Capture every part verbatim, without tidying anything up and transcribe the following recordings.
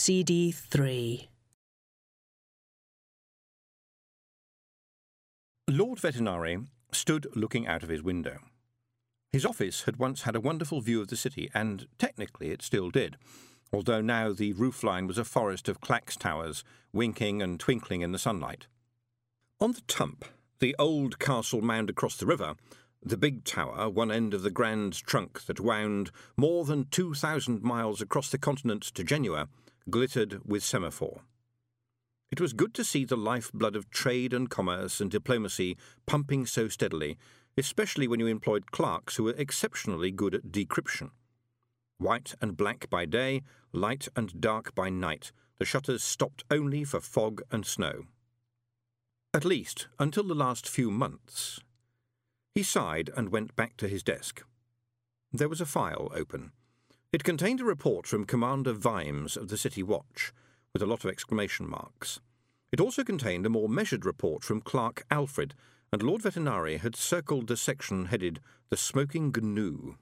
C D three. Lord Vetinari stood looking out of his window. His office had once had a wonderful view of the city, and technically it still did, although now the roofline was a forest of clacks towers, winking and twinkling in the sunlight. On the Tump, the old castle mound across the river, the big tower, one end of the grand trunk that wound more than two thousand miles across the continent to Genoa, glittered with semaphore. It was good to see the lifeblood of trade and commerce and diplomacy pumping so steadily, especially when you employed clerks who were exceptionally good at decryption. White and black by day, light and dark by night, the shutters stopped only for fog and snow. At least until the last few months. He sighed and went back to his desk. There was a file open. It contained a report from Commander Vimes of the City Watch, with a lot of exclamation marks. It also contained a more measured report from Clerk Alfred, and Lord Vetinari had circled the section headed The Smoking Gnu.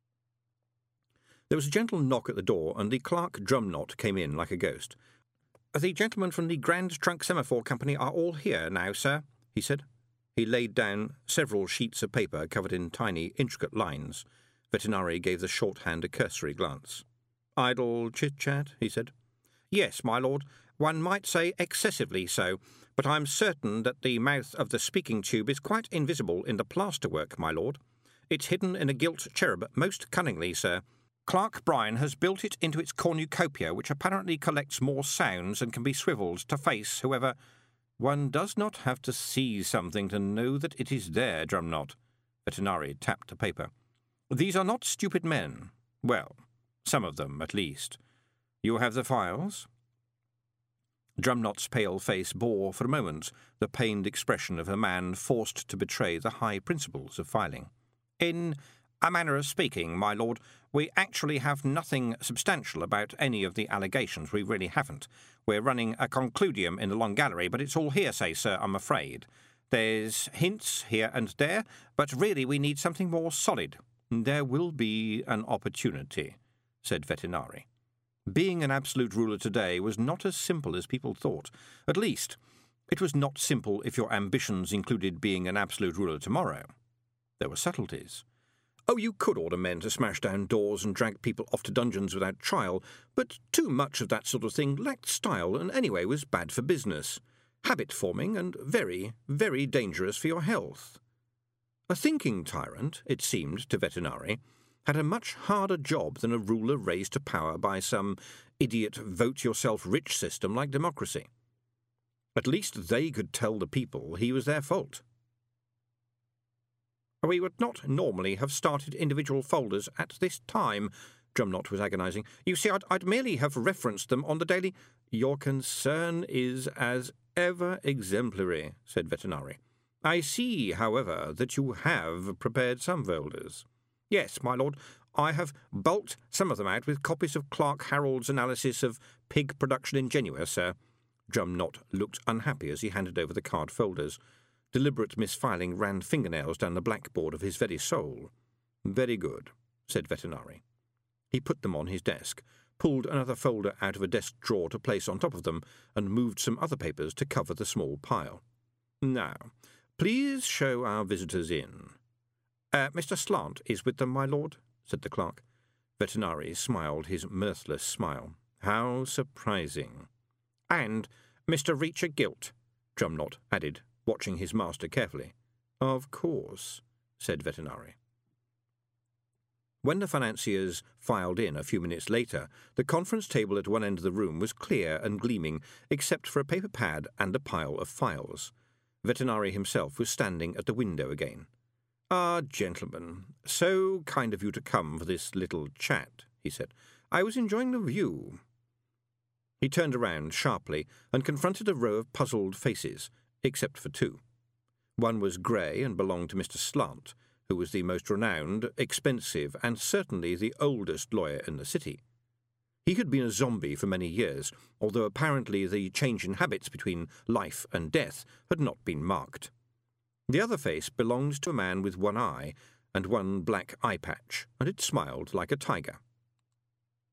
There was a gentle knock at the door, and the clerk Drumknot came in like a ghost. "The gentlemen from the Grand Trunk Semaphore Company are all here now, sir," he said. He laid down several sheets of paper covered in tiny, intricate lines. Vetinari gave the shorthand a cursory glance. "Idle chit-chat," he said. "Yes, my lord, one might say excessively so, but I'm certain that the mouth of the speaking tube is quite invisible in the plasterwork, my lord. It's hidden in a gilt cherub most cunningly, sir. Clerk Bryan has built it into its cornucopia, which apparently collects more sounds and can be swivelled to face whoever—" "One does not have to see something to know that it is there, Drumknot." Vetinari tapped the paper. "These are not stupid men. Well, some of them, at least. You have the files?" Drumknot's pale face bore, for a moment, the pained expression of a man forced to betray the high principles of filing. "In a manner of speaking, my lord, we actually have nothing substantial about any of the allegations. We really haven't. We're running a concludium in the Long Gallery, but it's all hearsay, sir, I'm afraid. There's hints here and there, but really we need something more solid." "There will be an opportunity," said Vetinari. Being an absolute ruler today was not as simple as people thought. At least, it was not simple if your ambitions included being an absolute ruler tomorrow. There were subtleties. Oh, you could order men to smash down doors and drag people off to dungeons without trial, but too much of that sort of thing lacked style and anyway was bad for business, habit-forming and very, very dangerous for your health. A thinking tyrant, it seemed to Vetinari, had a much harder job than a ruler raised to power by some idiot vote-yourself-rich system like democracy. At least they could tell the people he was their fault. "We would not normally have started individual folders at this time," Drumknot was agonizing. "You see, I'd, I'd merely have referenced them on the daily—" "Your concern is as ever exemplary," said Vetinari. "I see, however, that you have prepared some folders." "Yes, my lord. I have bulked some of them out with copies of Clerk Harold's analysis of pig production in Genoa, sir." Drumknot looked unhappy as he handed over the card folders. Deliberate misfiling ran fingernails down the blackboard of his very soul. "Very good," said Vetinari. He put them on his desk, pulled another folder out of a desk drawer to place on top of them, and moved some other papers to cover the small pile. "Now, please show our visitors in." Uh, "Mister Slant is with them, my lord," said the clerk. Vetinari smiled his mirthless smile. "How surprising." "And Mister Reacher Gilt," Drumknot added, watching his master carefully. "Of course," said Vetinari. When the financiers filed in a few minutes later, the conference table at one end of the room was clear and gleaming, except for a paper pad and a pile of files. Vetinari himself was standing at the window again. "Ah, gentlemen, so kind of you to come for this little chat," he said. "I was enjoying the view." He turned around sharply and confronted a row of puzzled faces, except for two. One was grey and belonged to Mister Slant, who was the most renowned, expensive, and certainly the oldest lawyer in the city. He had been a zombie for many years, although apparently the change in habits between life and death had not been marked. The other face belonged to a man with one eye and one black eye patch, and it smiled like a tiger.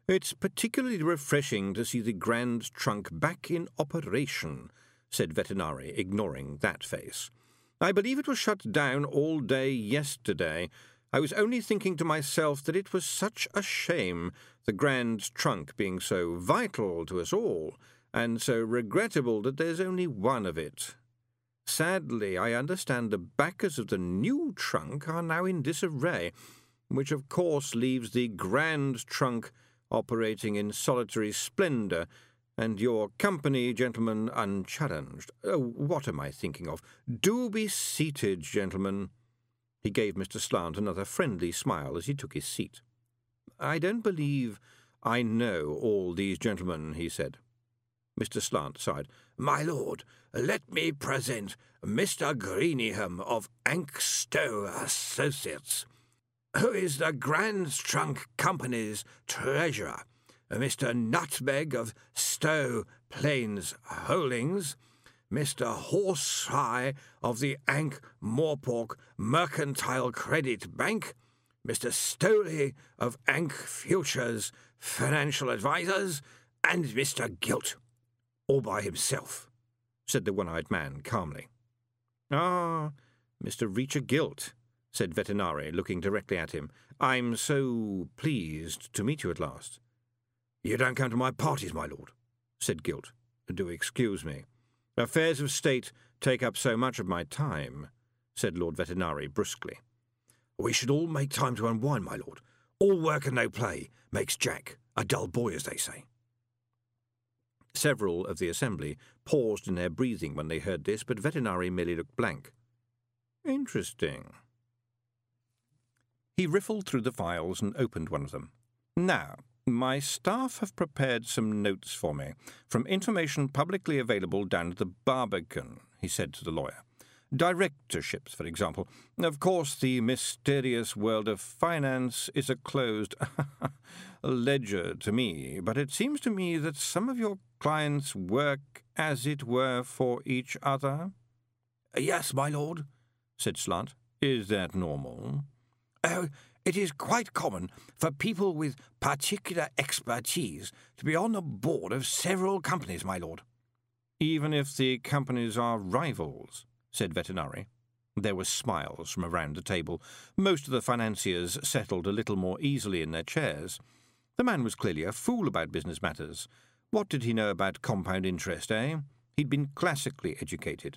"It's particularly refreshing to see the Grand Trunk back in operation," said Vetinari, ignoring that face. "I believe it was shut down all day yesterday. I was only thinking to myself that it was such a shame, the Grand Trunk being so vital to us all, and so regrettable that there's only one of it. Sadly, I understand the backers of the new trunk are now in disarray, which of course leaves the Grand Trunk operating in solitary splendour, and your company, gentlemen, unchallenged. Oh, what am I thinking of? Do be seated, gentlemen." He gave Mister Slant another friendly smile as he took his seat. "I don't believe I know all these gentlemen," he said. Mister Slant sighed. "My lord, let me present Mister Greeningham of Ankstow Associates, who is the Grand Trunk Company's treasurer, Mister Nutmeg of Stow Plains Holdings, Mister Horsefly of the Ankh Morpork Mercantile Credit Bank, Mister Stoley of Ankh Futures Financial Advisors, and Mister Gilt, all by himself," said the one-eyed man calmly. "Ah, Mister Reacher Gilt," said Vetinari, looking directly at him. "I'm so pleased to meet you at last." "You don't come to my parties, my lord," said Gilt. "Do excuse me. Affairs of state take up so much of my time," said Lord Vetinari brusquely. "We should all make time to unwind, my lord. All work and no play makes Jack a dull boy, as they say." Several of the assembly paused in their breathing when they heard this, but Vetinari merely looked blank. "Interesting." He riffled through the files and opened one of them. "Now, my staff have prepared some notes for me, from information publicly available down at the Barbican," he said to the lawyer. "Directorships, for example. Of course, the mysterious world of finance is a closed ledger to me, but it seems to me that some of your clients work, as it were, for each other." "Yes, my lord," said Slant. "Is that normal?" "Oh, it is quite common for people with particular expertise to be on the board of several companies, my lord." "Even if the companies are rivals?" said Vetinari. There were smiles from around the table. Most of the financiers settled a little more easily in their chairs. The man was clearly a fool about business matters. What did he know about compound interest, eh? He'd been classically educated.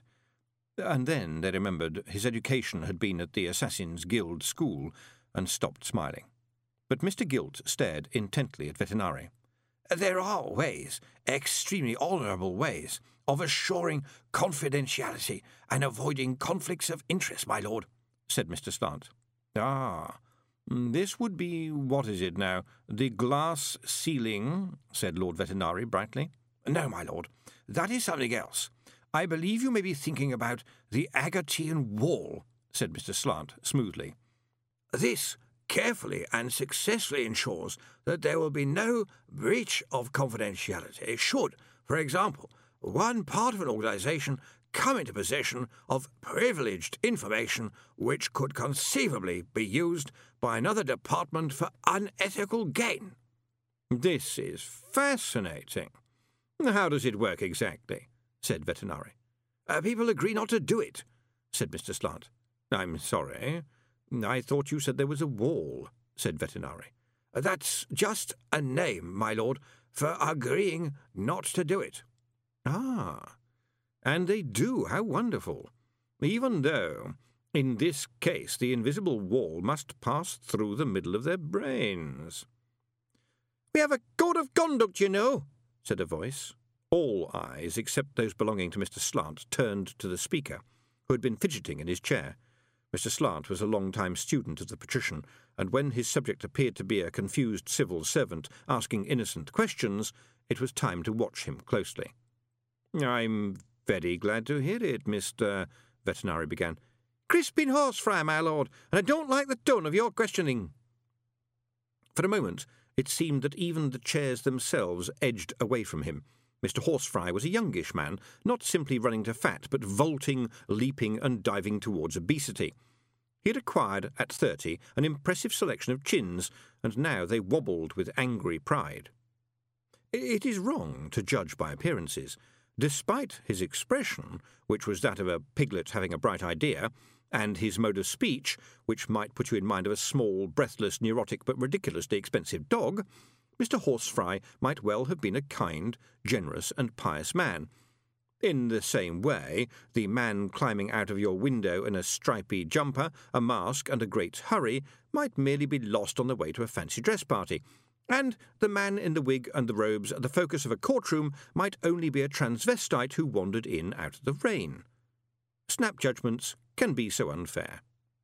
And then they remembered his education had been at the Assassin's Guild School, and stopped smiling. But Mister Gilt stared intently at Vetinari. "There are ways, extremely honourable ways, of assuring confidentiality and avoiding conflicts of interest, my lord," said Mister Slant. "Ah, this would be, what is it now, the glass ceiling," said Lord Vetinari brightly. "No, my lord, that is something else. I believe you may be thinking about the Agatean Wall," said Mister Slant smoothly. "This carefully and successfully ensures that there will be no breach of confidentiality should, for example, one part of an organisation come into possession of privileged information which could conceivably be used by another department for unethical gain." "This is fascinating. How does it work exactly?" said Vetinari. Uh, people agree not to do it," said Mister Slant. "I'm sorry. I thought you said there was a wall," said Vetinari. "That's just a name, my lord, for agreeing not to do it." "Ah, and they do. How wonderful. Even though, in this case, the invisible wall must pass through the middle of their brains." "We have a code of conduct, you know," said a voice. All eyes, except those belonging to Mister Slant, turned to the speaker, who had been fidgeting in his chair. Mister Slant was a long-time student of the patrician, and when his subject appeared to be a confused civil servant asking innocent questions, it was time to watch him closely. "I'm very glad to hear it, Mister Vetinari began. "Crispin Horsefly, my lord, and I don't like the tone of your questioning." For a moment it seemed that even the chairs themselves edged away from him. Mister Horsefly was a youngish man, not simply running to fat, but vaulting, leaping, and diving towards obesity. He had acquired, at thirty, an impressive selection of chins, and now they wobbled with angry pride. It is wrong to judge by appearances. Despite his expression, which was that of a piglet having a bright idea, and his mode of speech, which might put you in mind of a small, breathless, neurotic, but ridiculously expensive dog, Mister Horsefly might well have been a kind, generous, and pious man. In the same way, the man climbing out of your window in a stripy jumper, a mask, and a great hurry might merely be lost on the way to a fancy dress party, and the man in the wig and the robes at the focus of a courtroom might only be a transvestite who wandered in out of the rain. Snap judgments can be so unfair.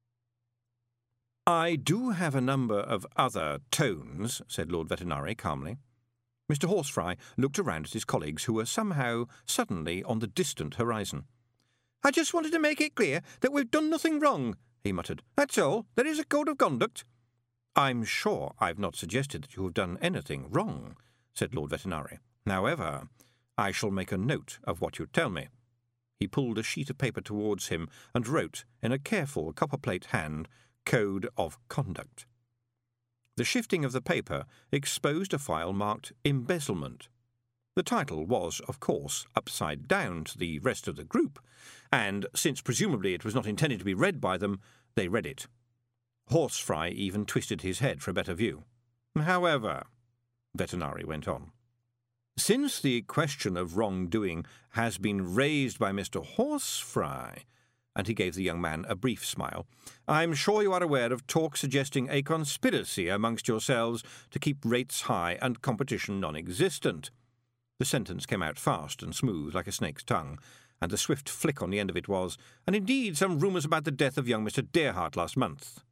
"I do have a number of other tones," said Lord Vetinari calmly. Mister Horsefly looked around at his colleagues, who were somehow suddenly on the distant horizon. "I just wanted to make it clear that we've done nothing wrong," he muttered. "That's all. There is a code of conduct." "I'm sure I've not suggested that you have done anything wrong," said Lord Vetinari. "However, I shall make a note of what you tell me." He pulled a sheet of paper towards him and wrote, in a careful copperplate hand, Code of Conduct. The shifting of the paper exposed a file marked Embezzlement. The title was, of course, upside down to the rest of the group, and, since presumably it was not intended to be read by them, they read it. Horsefly even twisted his head for a better view. "However," Vetinari went on, "since the question of wrongdoing has been raised by Mister Horsefly," and he gave the young man a brief smile, "I'm sure you are aware of talk suggesting a conspiracy amongst yourselves to keep rates high and competition non-existent." The sentence came out fast and smooth like a snake's tongue, and the swift flick on the end of it was, "and indeed some rumours about the death of young Mister Deerhart last month."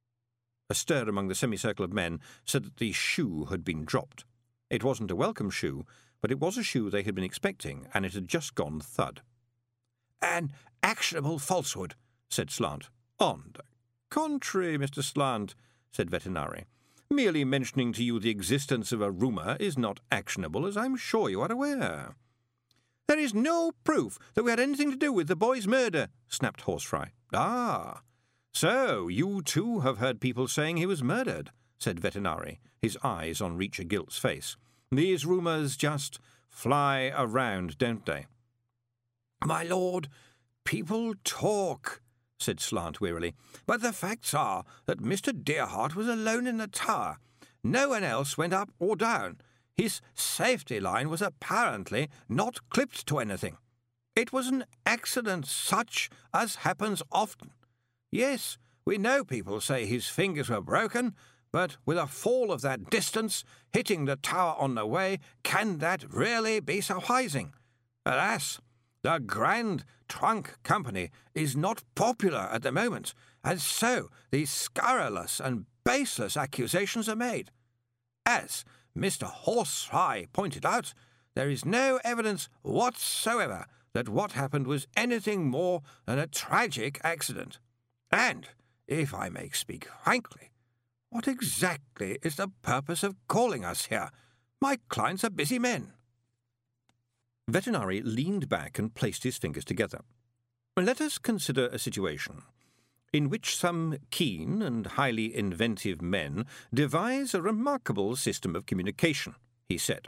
A stir among the semicircle of men said that the shoe had been dropped. It wasn't a welcome shoe, but it was a shoe they had been expecting, and it had just gone thud. "An actionable falsehood," said Slant. "On the contrary, Mister Slant," said Vetinari, "merely mentioning to you the existence of a rumour is not actionable, as I'm sure you are aware." "There is no proof that we had anything to do with the boy's murder," snapped Horsefly. "Ah, so you too have heard people saying he was murdered," said Vetinari, his eyes on Reacher Gilt's face. "These rumours just fly around, don't they?" "My lord, people talk," said Slant wearily, "but the facts are that Mister Deerhart was alone in the tower. No one else went up or down. His safety line was apparently not clipped to anything. It was an accident such as happens often. Yes, we know people say his fingers were broken, but with a fall of that distance, hitting the tower on the way, can that really be surprising? Alas, the Grand Trunk Company is not popular at the moment, and so these scurrilous and baseless accusations are made. As Mister Horsefly pointed out, there is no evidence whatsoever that what happened was anything more than a tragic accident. And, if I may speak frankly, what exactly is the purpose of calling us here? My clients are busy men." Vetinari leaned back and placed his fingers together. "Let us consider a situation in which some keen and highly inventive men devise a remarkable system of communication," he said.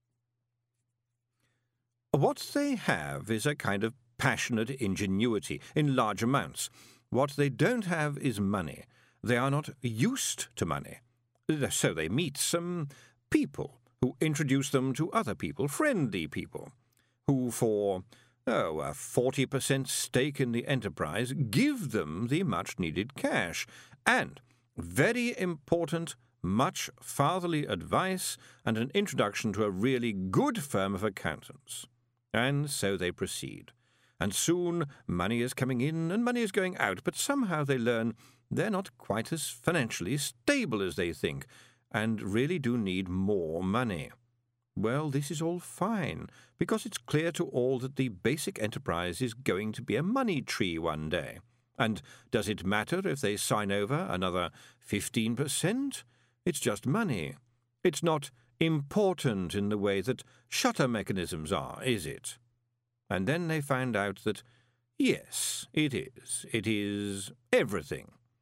"What they have is a kind of passionate ingenuity in large amounts. What they don't have is money. They are not used to money. So they meet some people who introduce them to other people, friendly people, who for, oh, a forty percent stake in the enterprise give them the much-needed cash, and, very important, much fatherly advice and an introduction to a really good firm of accountants. And so they proceed. And soon money is coming in and money is going out, but somehow they learn they're not quite as financially stable as they think, and really do need more money. Well, this is all fine, because it's clear to all that the basic enterprise is going to be a money tree one day. And does it matter if they sign over another fifteen percent? It's just money. It's not important in the way that shutter mechanisms are, is it? And then they find out that, yes, it is. It is everything.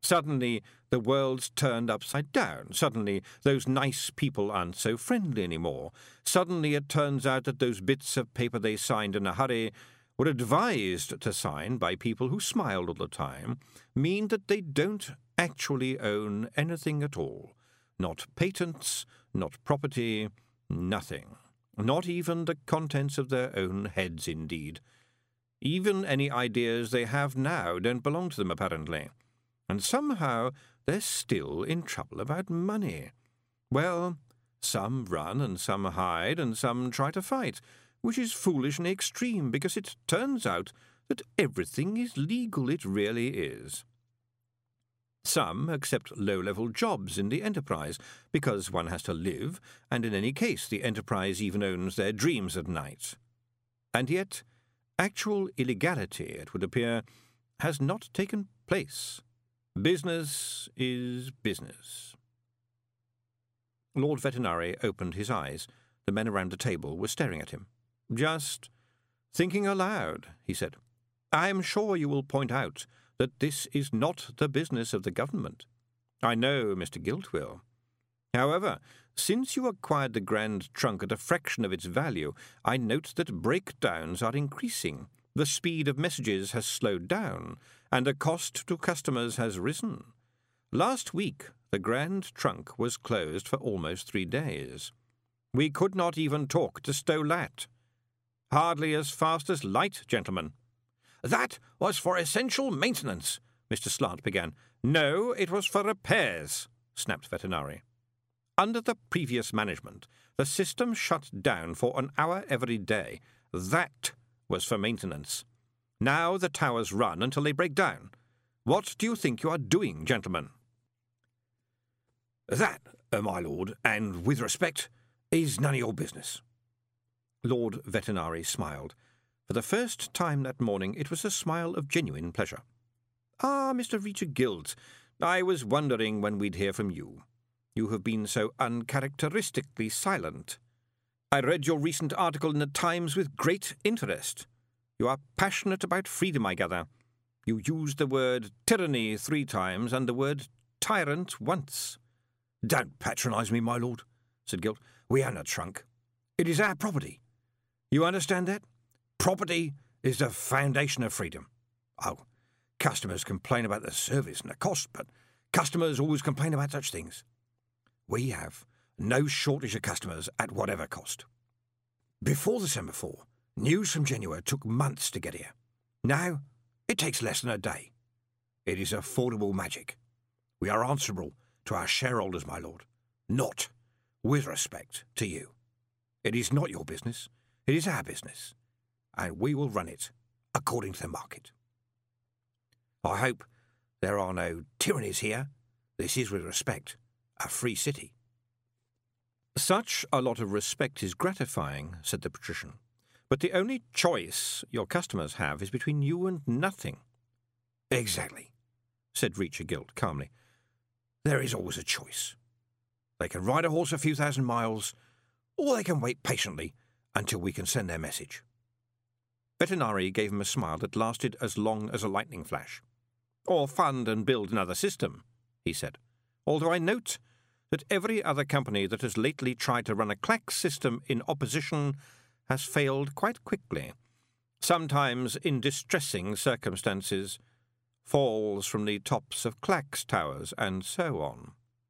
Suddenly, the world's turned upside down. Suddenly, those nice people aren't so friendly anymore. Suddenly, it turns out that those bits of paper they signed in a hurry, were advised to sign by people who smiled all the time, mean that they don't actually own anything at all. Not patents, not property, nothing. Not even the contents of their own heads, indeed. Even any ideas they have now don't belong to them, apparently. And somehow they're still in trouble about money. Well, some run and some hide and some try to fight, which is foolish and extreme because it turns out that everything is legal, it really is. Some accept low-level jobs in the enterprise because one has to live, and in any case the enterprise even owns their dreams at night. And yet, actual illegality, it would appear, has not taken place. Business is business. Lord Vetinari opened his eyes. The men around the table were staring at him. "Just thinking aloud," he said. "I am sure you will point out that this is not the business of the government. I know Mister Gilt will. However, since you acquired the Grand Trunk at a fraction of its value, I note that breakdowns are increasing. The speed of messages has slowed down, and the cost to customers has risen. Last week, the Grand Trunk was closed for almost three days. We could not even talk to Stolat. Hardly as fast as light, gentlemen." "That was for essential maintenance," Mister Slant began. "No, it was for repairs," snapped Vetinari. "Under the previous management, the system shut down for an hour every day. That was for maintenance. Now the towers run until they break down. What do you think you are doing, gentlemen?" "That, uh, my lord, and with respect, is none of your business." Lord Vetinari smiled. For the first time that morning it was a smile of genuine pleasure. "Ah, Mister Reacher Gilt, I was wondering when we'd hear from you. You have been so uncharacteristically silent. I read your recent article in the Times with great interest. You are passionate about freedom, I gather. You used the word tyranny three times and the word tyrant once." "Don't patronise me, my lord," said Gilt. "We own a trunk. It is our property. You understand that? Property is the foundation of freedom. Oh, customers complain about the service and the cost, but customers always complain about such things. We have no shortage of customers at whatever cost. Before the semaphore, news from Genoa took months to get here. Now, it takes less than a day. It is affordable magic. We are answerable to our shareholders, my lord, not, with respect, to you. It is not your business. It is our business, and we will run it according to the market. I hope there are no tyrannies here. This is, with respect, a free city." "Such a lot of respect is gratifying," said the patrician. "But the only choice your customers have is between you and nothing." "Exactly," said Reacher Gilt calmly. "There is always a choice. They can ride a horse a few thousand miles, or they can wait patiently until we can send their message." Vetinari gave him a smile that lasted as long as a lightning flash. "Or fund and build another system," he said. "Although I note that every other company that has lately tried to run a Clax system in opposition has failed quite quickly, sometimes in distressing circumstances, falls from the tops of Clax towers, and so on."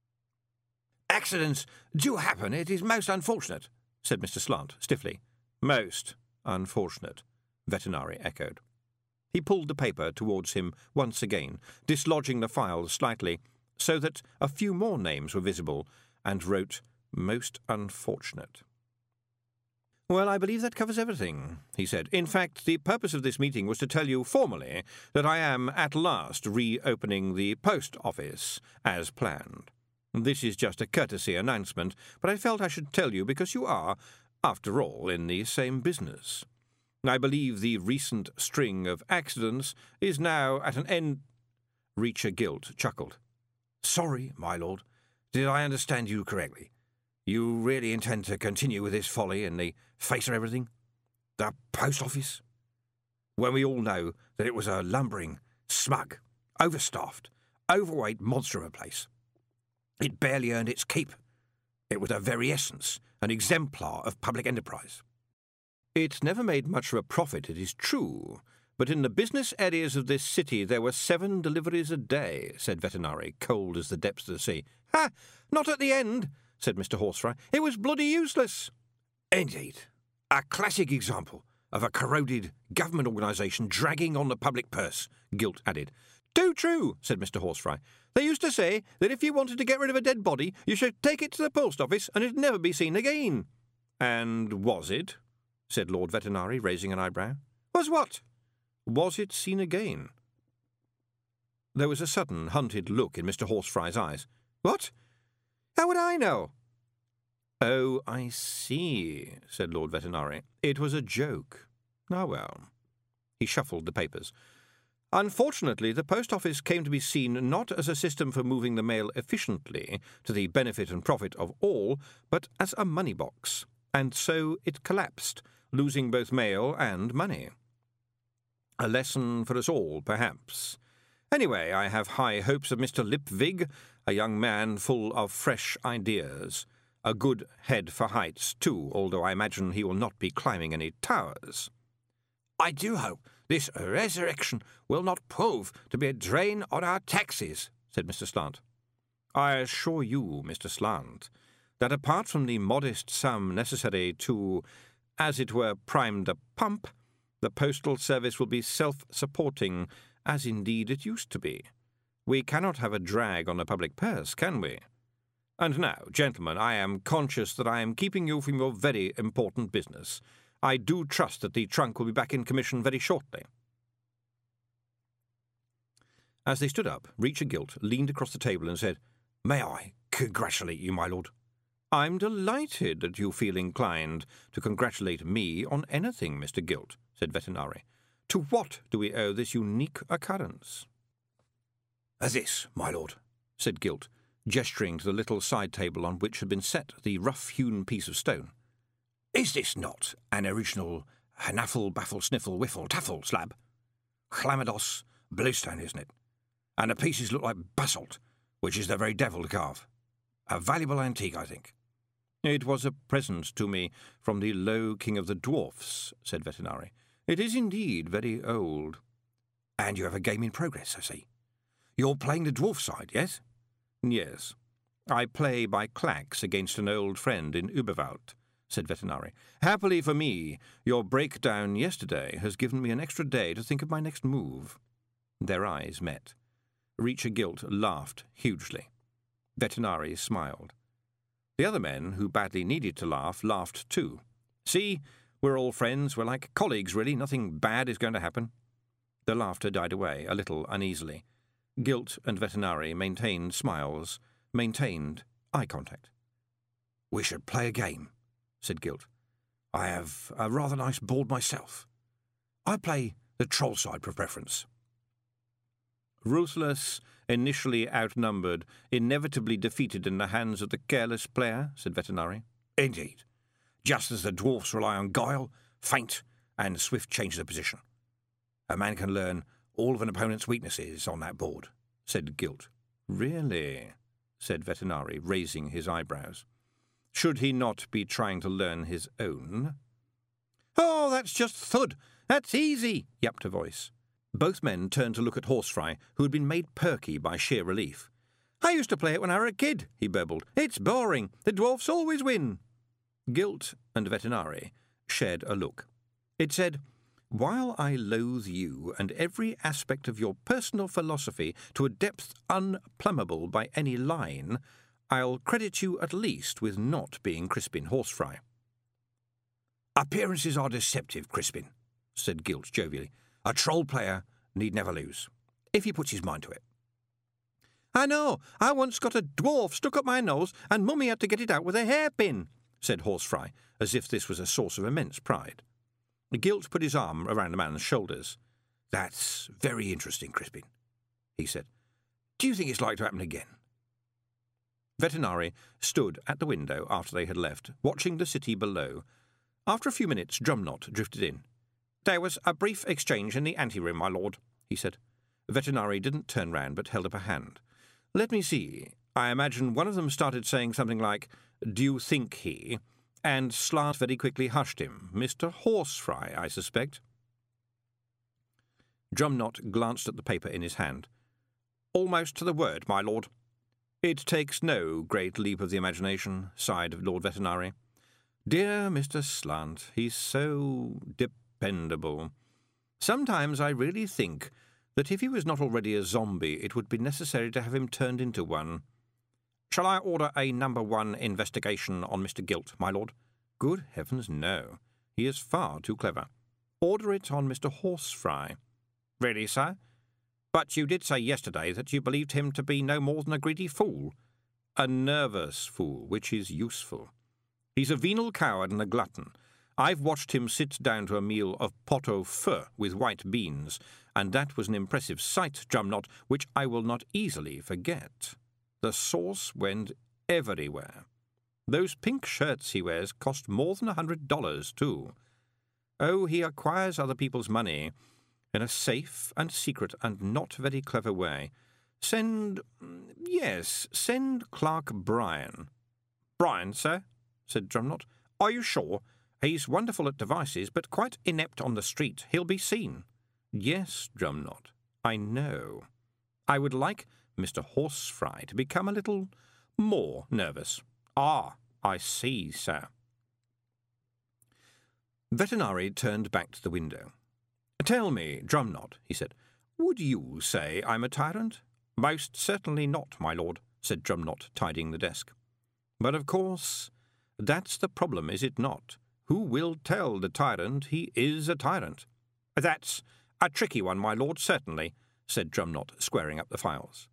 "Accidents do happen. It is most unfortunate," said Mister Slant stiffly. "Most unfortunate," Vetinari echoed. He pulled the paper towards him once again, dislodging the files slightly, so that a few more names were visible, and wrote, "Most unfortunate." "Well, I believe that covers everything," he said. "In fact, the purpose of this meeting was to tell you formally that I am at last reopening the post office as planned. This is just a courtesy announcement, but I felt I should tell you because you are, after all, in the same business. I believe the recent string of accidents is now at an end." Reacher Gilt chuckled. "Sorry, my lord. Did I understand you correctly? You really intend to continue with this folly in the face of everything? The post office? When we all know that it was a lumbering, smug, overstaffed, overweight monster of a place. It barely earned its keep. It was a very essence, an exemplar of public enterprise. It never made much of a profit, it is true, but in the business areas of this city there were seven deliveries a day, said Vetinari, cold as the depths of the sea. Ha! Not at the end, said Mister Horsefly. It was bloody useless. Indeed. A classic example of a corroded government organisation dragging on the public purse, Gilt added. Too true, said Mister Horsefly. They used to say that if you wanted to get rid of a dead body, you should take it to the post office and it'd never be seen again. And was it? Said Lord Vetinari, raising an eyebrow. Was what? Was it seen again? There was a sudden hunted look in Mister Horsefly's eyes. What? How would I know? Oh, I see, said Lord Vetinari. It was a joke. Ah, well. He shuffled the papers. Unfortunately, the post office came to be seen not as a system for moving the mail efficiently to the benefit and profit of all, but as a money box, and so it collapsed, losing both mail and money. A lesson for us all, perhaps. Anyway, I have high hopes of Mister Lipwig, a young man full of fresh ideas. A good head for heights, too, although I imagine he will not be climbing any towers. I do hope this resurrection will not prove to be a drain on our taxes, said Mister Slant. I assure you, Mister Slant, that apart from the modest sum necessary to, as it were, prime the pump, the postal service will be self-supporting, as indeed it used to be. We cannot have a drag on the public purse, can we? And now, gentlemen, I am conscious that I am keeping you from your very important business. I do trust that the trunk will be back in commission very shortly. As they stood up, Reacher Gilt leaned across the table and said, May I congratulate you, my lord? I'm delighted that you feel inclined to congratulate me on anything, Mister Gilt, said Vetinari. To what do we owe this unique occurrence? This, my lord, said Gilt, gesturing to the little side table on which had been set the rough-hewn piece of stone. Is this not an original Hanaffle, Baffle, Sniffle, Whiffle, Taffle slab? Chlamados bluestone, isn't it? And the pieces look like basalt, which is the very devil to carve. A valuable antique, I think. It was a present to me from the low king of the dwarfs, said Vetinari. It is indeed very old. And you have a game in progress, I see. You're playing the dwarf side, yes? Yes. I play by clacks against an old friend in Uberwald, said Vetinari. Happily for me, your breakdown yesterday has given me an extra day to think of my next move. Their eyes met. Reacher Gilt laughed hugely. Vetinari smiled. The other men, who badly needed to laugh, laughed too. See, we're all friends, we're like colleagues, really, nothing bad is going to happen. The laughter died away, a little uneasily. Gilt and Vetinari maintained smiles, maintained eye contact. We should play a game, said Gilt. I have a rather nice board myself. I play the troll side for preference. Ruthless, initially outnumbered, inevitably defeated in the hands of the careless player, said Vetinari. Indeed. Just as the dwarfs rely on guile, feint, and swift change of position. A man can learn all of an opponent's weaknesses on that board, said Gilt. Really? Said Vetinari, raising his eyebrows. Should he not be trying to learn his own? Oh, that's just thud. That's easy, yapped a voice. Both men turned to look at Horsefly, who had been made perky by sheer relief. I used to play it when I was a kid, he burbled. It's boring. The dwarfs always win. Gilt and Vetinari shared a look. It said, While I loathe you and every aspect of your personal philosophy to a depth unplumbable by any line, I'll credit you at least with not being Crispin Horsefly. Appearances are deceptive, Crispin, said Gilt jovially. A troll player need never lose, if he puts his mind to it. I know. I once got a dwarf stuck up my nose, and Mummy had to get it out with a hairpin, said Horsefly, as if this was a source of immense pride. Gilt put his arm around the man's shoulders. That's very interesting, Crispin, he said. Do you think it's like to happen again? Vetinari stood at the window after they had left, watching the city below. After a few minutes, Drumknot drifted in. There was a brief exchange in the anteroom, my lord, he said. Vetinari didn't turn round but held up a hand. "Let me see. I imagine one of them started saying something like, 'Do you think he?' and Slant very quickly hushed him. Mister Horsefry, I suspect." Drumknot glanced at the paper in his hand. "Almost to the word, my lord." "It takes no great leap of the imagination," sighed Lord Vetinari. "Dear Mister Slant, he's so dependable. Sometimes I really think that if he was not already a zombie, it would be necessary to have him turned into one. Shall I order a number one investigation on Mister Gilt, my lord?" "Good heavens, no. He is far too clever. Order it on Mister Horsefry." "Really, sir? But you did say yesterday that you believed him to be no more than a greedy fool." "A nervous fool, which is useful. He's a venal coward and a glutton. I've watched him sit down to a meal of pot au feu with white beans, and that was an impressive sight, Drumknot, which I will not easily forget. The sauce went everywhere. Those pink shirts he wears cost more than a hundred dollars, too. Oh, he acquires other people's money in a safe and secret and not very clever way. Send, yes, send Clerk Bryan." "Bryan, sir?" said Drumknot. "Are you sure? He's wonderful at devices, but quite inept on the street. He'll be seen." "Yes, Drumknot, I know. I would like Mister Horsefry to become a little more nervous." "Ah, I see, sir." Vetinari turned back to the window. "Tell me, Drumknot," he said, "would you say I'm a tyrant?" "Most certainly not, my lord," said Drumknot, tidying the desk. "But of course, that's the problem, is it not? Who will tell the tyrant he is a tyrant?" "That's a tricky one, my lord, certainly," said Drumknot, squaring up the files.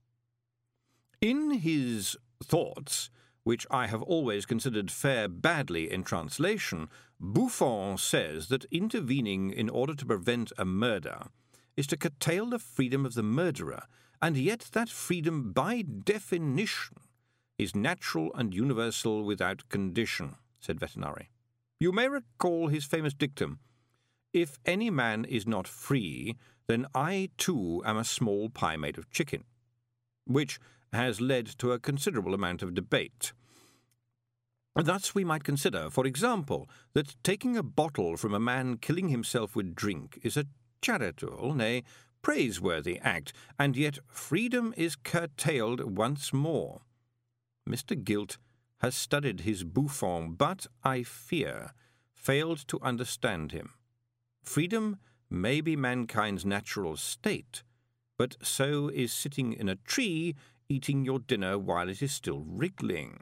"In his Thoughts, which I have always considered fare badly in translation, Buffon says that intervening in order to prevent a murder is to curtail the freedom of the murderer, and yet that freedom, by definition, is natural and universal without condition," said Vetinari. "You may recall his famous dictum, 'If any man is not free, then I too am a small pie made of chicken,' which has led to a considerable amount of debate. Thus we might consider, for example, that taking a bottle from a man killing himself with drink is a charitable, nay, praiseworthy act, and yet freedom is curtailed once more. Mister Gilt has studied his Buffon, but, I fear, failed to understand him. Freedom may be mankind's natural state, but so is sitting in a tree eating your dinner while it is still wriggling.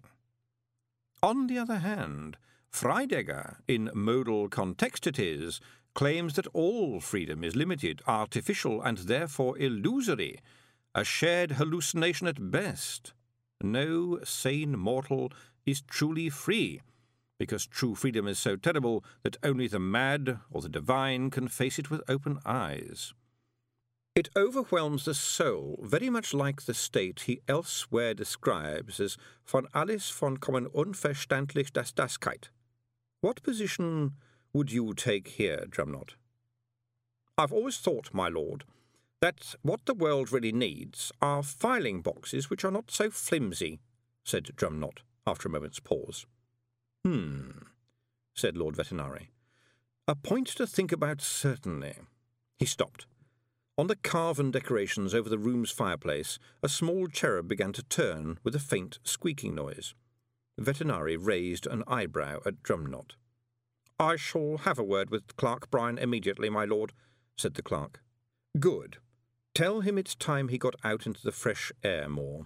On the other hand, Freidegger, in Modal Contexities, claims that all freedom is limited, artificial, and therefore illusory, a shared hallucination at best. No sane mortal is truly free, because true freedom is so terrible that only the mad or the divine can face it with open eyes. It overwhelms the soul, very much like the state he elsewhere describes as von alles vollkommen unverständlich das Daskeit. What position would you take here, Drumknot? I've always thought, my lord, that what the world really needs are filing boxes which are not so flimsy, said Drumknot, after a moment's pause. Hmm, said Lord Vetinari. A point to think about, certainly. He stopped. On the carven decorations over the room's fireplace, a small cherub began to turn with a faint squeaking noise. Vetinari raised an eyebrow at Drumknot. I shall have a word with Clerk Bryan immediately, my lord, said the clerk. Good. Tell him it's time he got out into the fresh air more.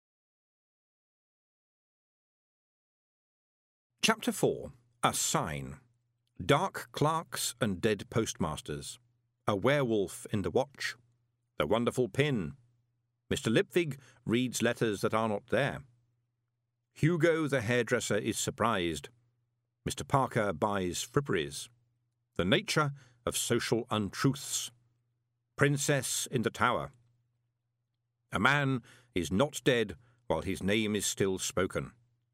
Chapter four. A Sign. Dark Clerks and Dead Postmasters. A Werewolf in the Watch. The Wonderful Pin. Mister Lipwig reads letters that are not there. Hugo the hairdresser is surprised. Mister Parker buys fripperies. The Nature of Social Untruths. Princess in the Tower. A man is not dead while his name is still spoken.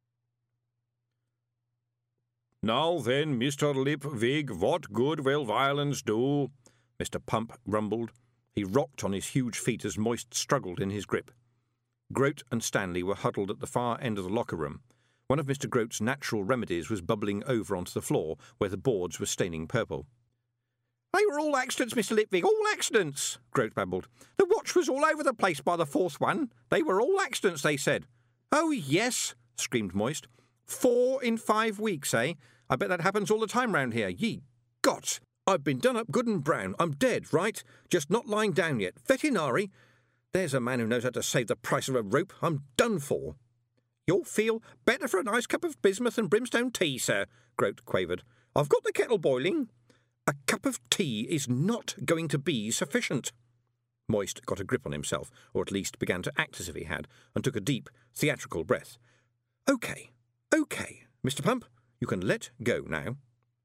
Now then, Mister Lipwig, what good will violence do? Mister Pump grumbled. He rocked on his huge feet as Moist struggled in his grip. Groat and Stanley were huddled at the far end of the locker room. One of Mister Groat's natural remedies was bubbling over onto the floor, where the boards were staining purple. "They were all accidents, Mister Lipvig, all accidents," Groat babbled. "The watch was all over the place by the fourth one. They were all accidents, they said." "Oh, yes," screamed Moist. "Four in five weeks, eh? I bet that happens all the time round here. Ye gods! I've been done up good and brown. I'm dead, right? Just not lying down yet. Veterinary! There's a man who knows how to save the price of a rope. I'm done for." "You'll feel better for a nice cup of bismuth and brimstone tea, sir," Groat quavered. "I've got the kettle boiling." "A cup of tea is not going to be sufficient." Moist got a grip on himself, or at least began to act as if he had, and took a deep, theatrical breath. "OK, OK, Mister Pump, you can let go now."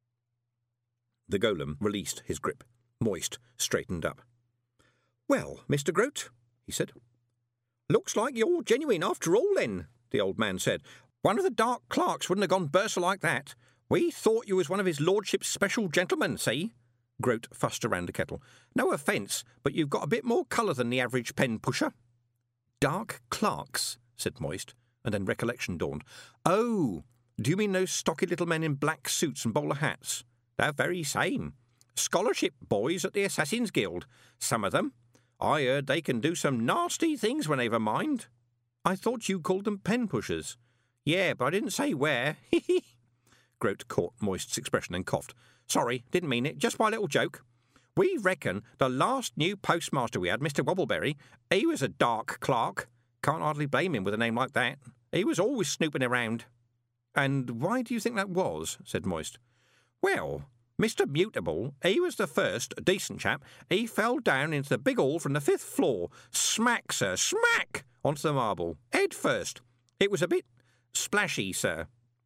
The golem released his grip. Moist straightened up. "Well, Mister Groat," he said. "Looks like you're genuine after all, then," the old man said. "One of the dark clerks wouldn't have gone bursar like that. We thought you was one of his lordship's special gentlemen, see?" Groat fussed around the kettle. "No offence, but you've got a bit more colour than the average pen pusher." "Dark clerks," said Moist, and then recollection dawned. "Oh, do you mean those stocky little men in black suits and bowler hats?" "The very same. Scholarship boys at the Assassin's Guild. Some of them. I heard they can do some nasty things when they've a mind." "I thought you called them pen pushers." "Yeah, but I didn't say where." Groat caught Moist's expression and coughed. "Sorry, didn't mean it. Just my little joke. We reckon the last new postmaster we had, Mister Wobbleberry, he was a dark clerk. Can't hardly blame him with a name like that. He was always snooping around." "And why do you think that was?" said Moist. "Well, Mister Mutable, he was the first, decent chap. He fell down into the big hall from the fifth floor. Smack, sir, smack, onto the marble. Head first. It was a bit splashy, sir."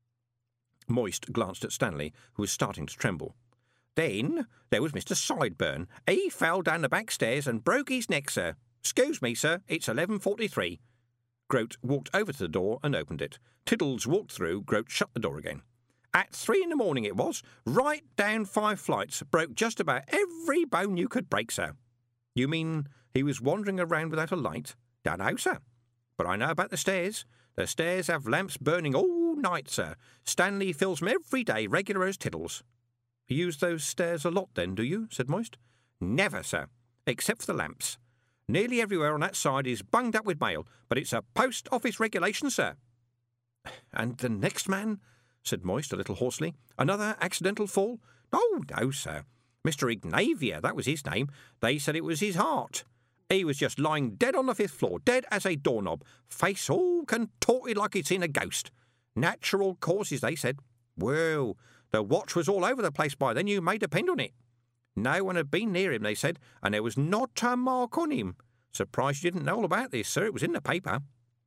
Moist glanced at Stanley, who was starting to tremble. "Then there was Mister Sideburn. He fell down the back stairs and broke his neck, sir. Excuse me, sir, it's eleven forty-three. Groat walked over to the door and opened it. Tiddles walked through. Groat shut the door again. At three in the morning it was, right down five flights, broke just about every bone you could break, sir." "You mean he was wandering around without a light?" "Dunno, sir. But I know about the stairs. The stairs have lamps burning all night, sir. Stanley fills them every day, regular as Tiddles." "You use those stairs a lot, then, do you?" said Moist. "Never, sir, except for the lamps. Nearly everywhere on that side is bunged up with mail, but it's a post office regulation, sir." "And the next man?" said Moist a little hoarsely. "Another accidental fall?" "Oh, no, sir. Mister Ignavia, that was his name. They said it was his heart. He was just lying dead on the fifth floor, dead as a doorknob, face all contorted like he'd seen a ghost. Natural causes, they said. Well, the watch was all over the place by then, you may depend on it. No one had been near him, they said, and there was not a mark on him. Surprised you didn't know all about this, sir. It was in the paper."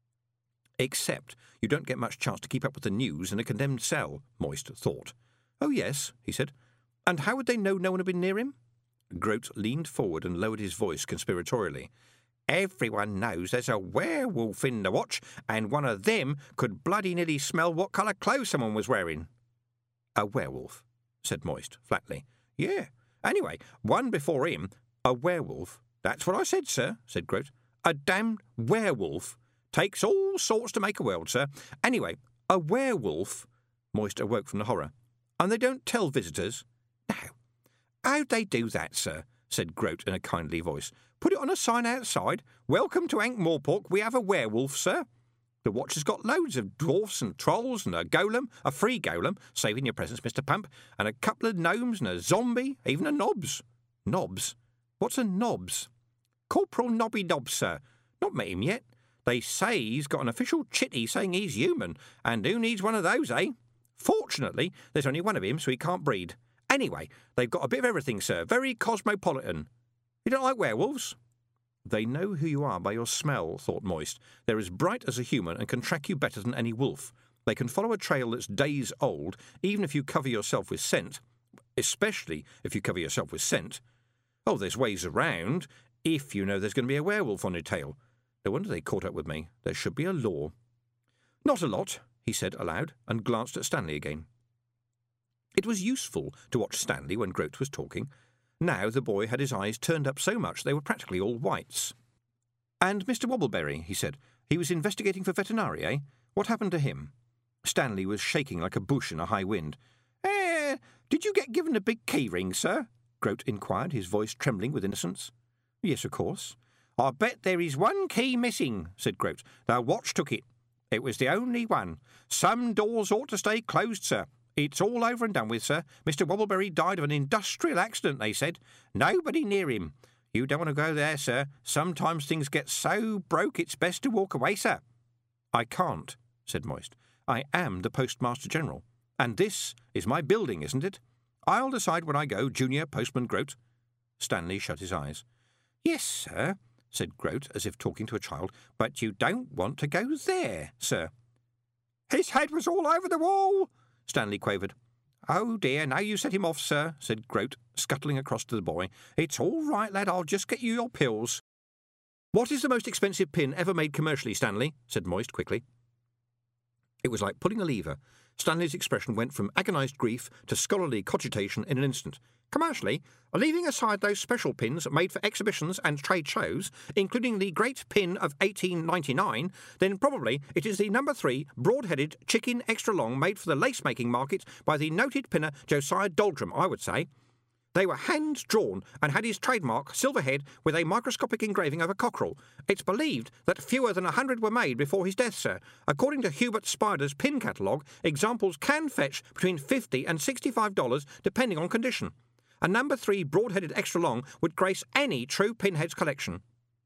"Except you don't get much chance to keep up with the news in a condemned cell," Moist thought. "Oh, yes," he said. "And how would they know no one had been near him?" Groat leaned forward and lowered his voice conspiratorially. "Everyone knows there's a werewolf in the watch, and one of them could bloody nearly smell what colour clothes someone was wearing." "A werewolf," said Moist flatly. "Yeah. Anyway, one before him, a werewolf." "That's what I said, sir," said Groat. "A damned werewolf. Takes all sorts to make a world, sir. Anyway, a werewolf." Moist awoke from the horror. "And they don't tell visitors?" "No." "How'd they do that, sir?" said Groat in a kindly voice. "Put it on a sign outside. 'Welcome to Ankh-Morpork. We have a werewolf, sir.' The watch has got loads of dwarfs and trolls and a golem, a free golem, saving your presence, Mister Pump, and a couple of gnomes and a zombie, even a Nobs." "Nobs? What's a Nobs?" "Corporal Nobby Nobbs, sir. Not met him yet. They say he's got an official chitty saying he's human, and who needs one of those, eh? Fortunately, there's only one of him, so he can't breed. Anyway, they've got a bit of everything, sir. Very cosmopolitan. You don't like werewolves?" "They know who you are by your smell," thought Moist. "They're as bright as a human and can track you better than any wolf. They can follow a trail that's days old, even if you cover yourself with scent, especially if you cover yourself with scent. Oh, there's ways around, if you know there's going to be a werewolf on your tail. No wonder they caught up with me. There should be a law." "Not a lot," he said aloud, and glanced at Stanley again. It was useful to watch Stanley when Groat was talking. Now the boy had his eyes turned up so much they were practically all whites. "And Mister Wobbleberry," he said. "He was investigating for veterinary, eh? What happened to him?" Stanley was shaking like a bush in a high wind. "Eh, did you get given a big key ring, sir?" Grote inquired, his voice trembling with innocence. "Yes, of course." "I bet there is one key missing," said Grote. "The watch took it. It was the only one. Some doors ought to stay closed, sir. It's all over and done with, sir. Mister Wobbleberry died of an industrial accident, they said. Nobody near him. You don't want to go there, sir. Sometimes things get so broke it's best to walk away, sir." "I can't," said Moist. "I am the Postmaster General. And this is my building, isn't it? I'll decide when I go, Junior Postman Grote." Stanley shut his eyes. "Yes, sir," said Grote, as if talking to a child, "but you don't want to go there, sir." "His head was all over the wall," Stanley quavered. "Oh dear, now you set him off, sir," said Grote, scuttling across to the boy. "It's all right, lad, I'll just get you your pills." "What is the most expensive pin ever made commercially, Stanley?" said Moist quickly. It was like pulling a lever. Stanley's expression went from agonised grief to scholarly cogitation in an instant. "Commercially, leaving aside those special pins made for exhibitions and trade shows, including the great pin of eighteen ninety-nine, then probably it is the number three broad-headed chicken extra long made for the lace-making market by the noted pinner Josiah Doldrum, I would say. They were hand-drawn and had his trademark, silver head, with a microscopic engraving of a cockerel. It's believed that fewer than a hundred were made before his death, sir. According to Hubert Spider's pin catalogue, examples can fetch between fifty and sixty-five dollars, depending on condition. A number three broad-headed extra long would grace any true pinhead's collection."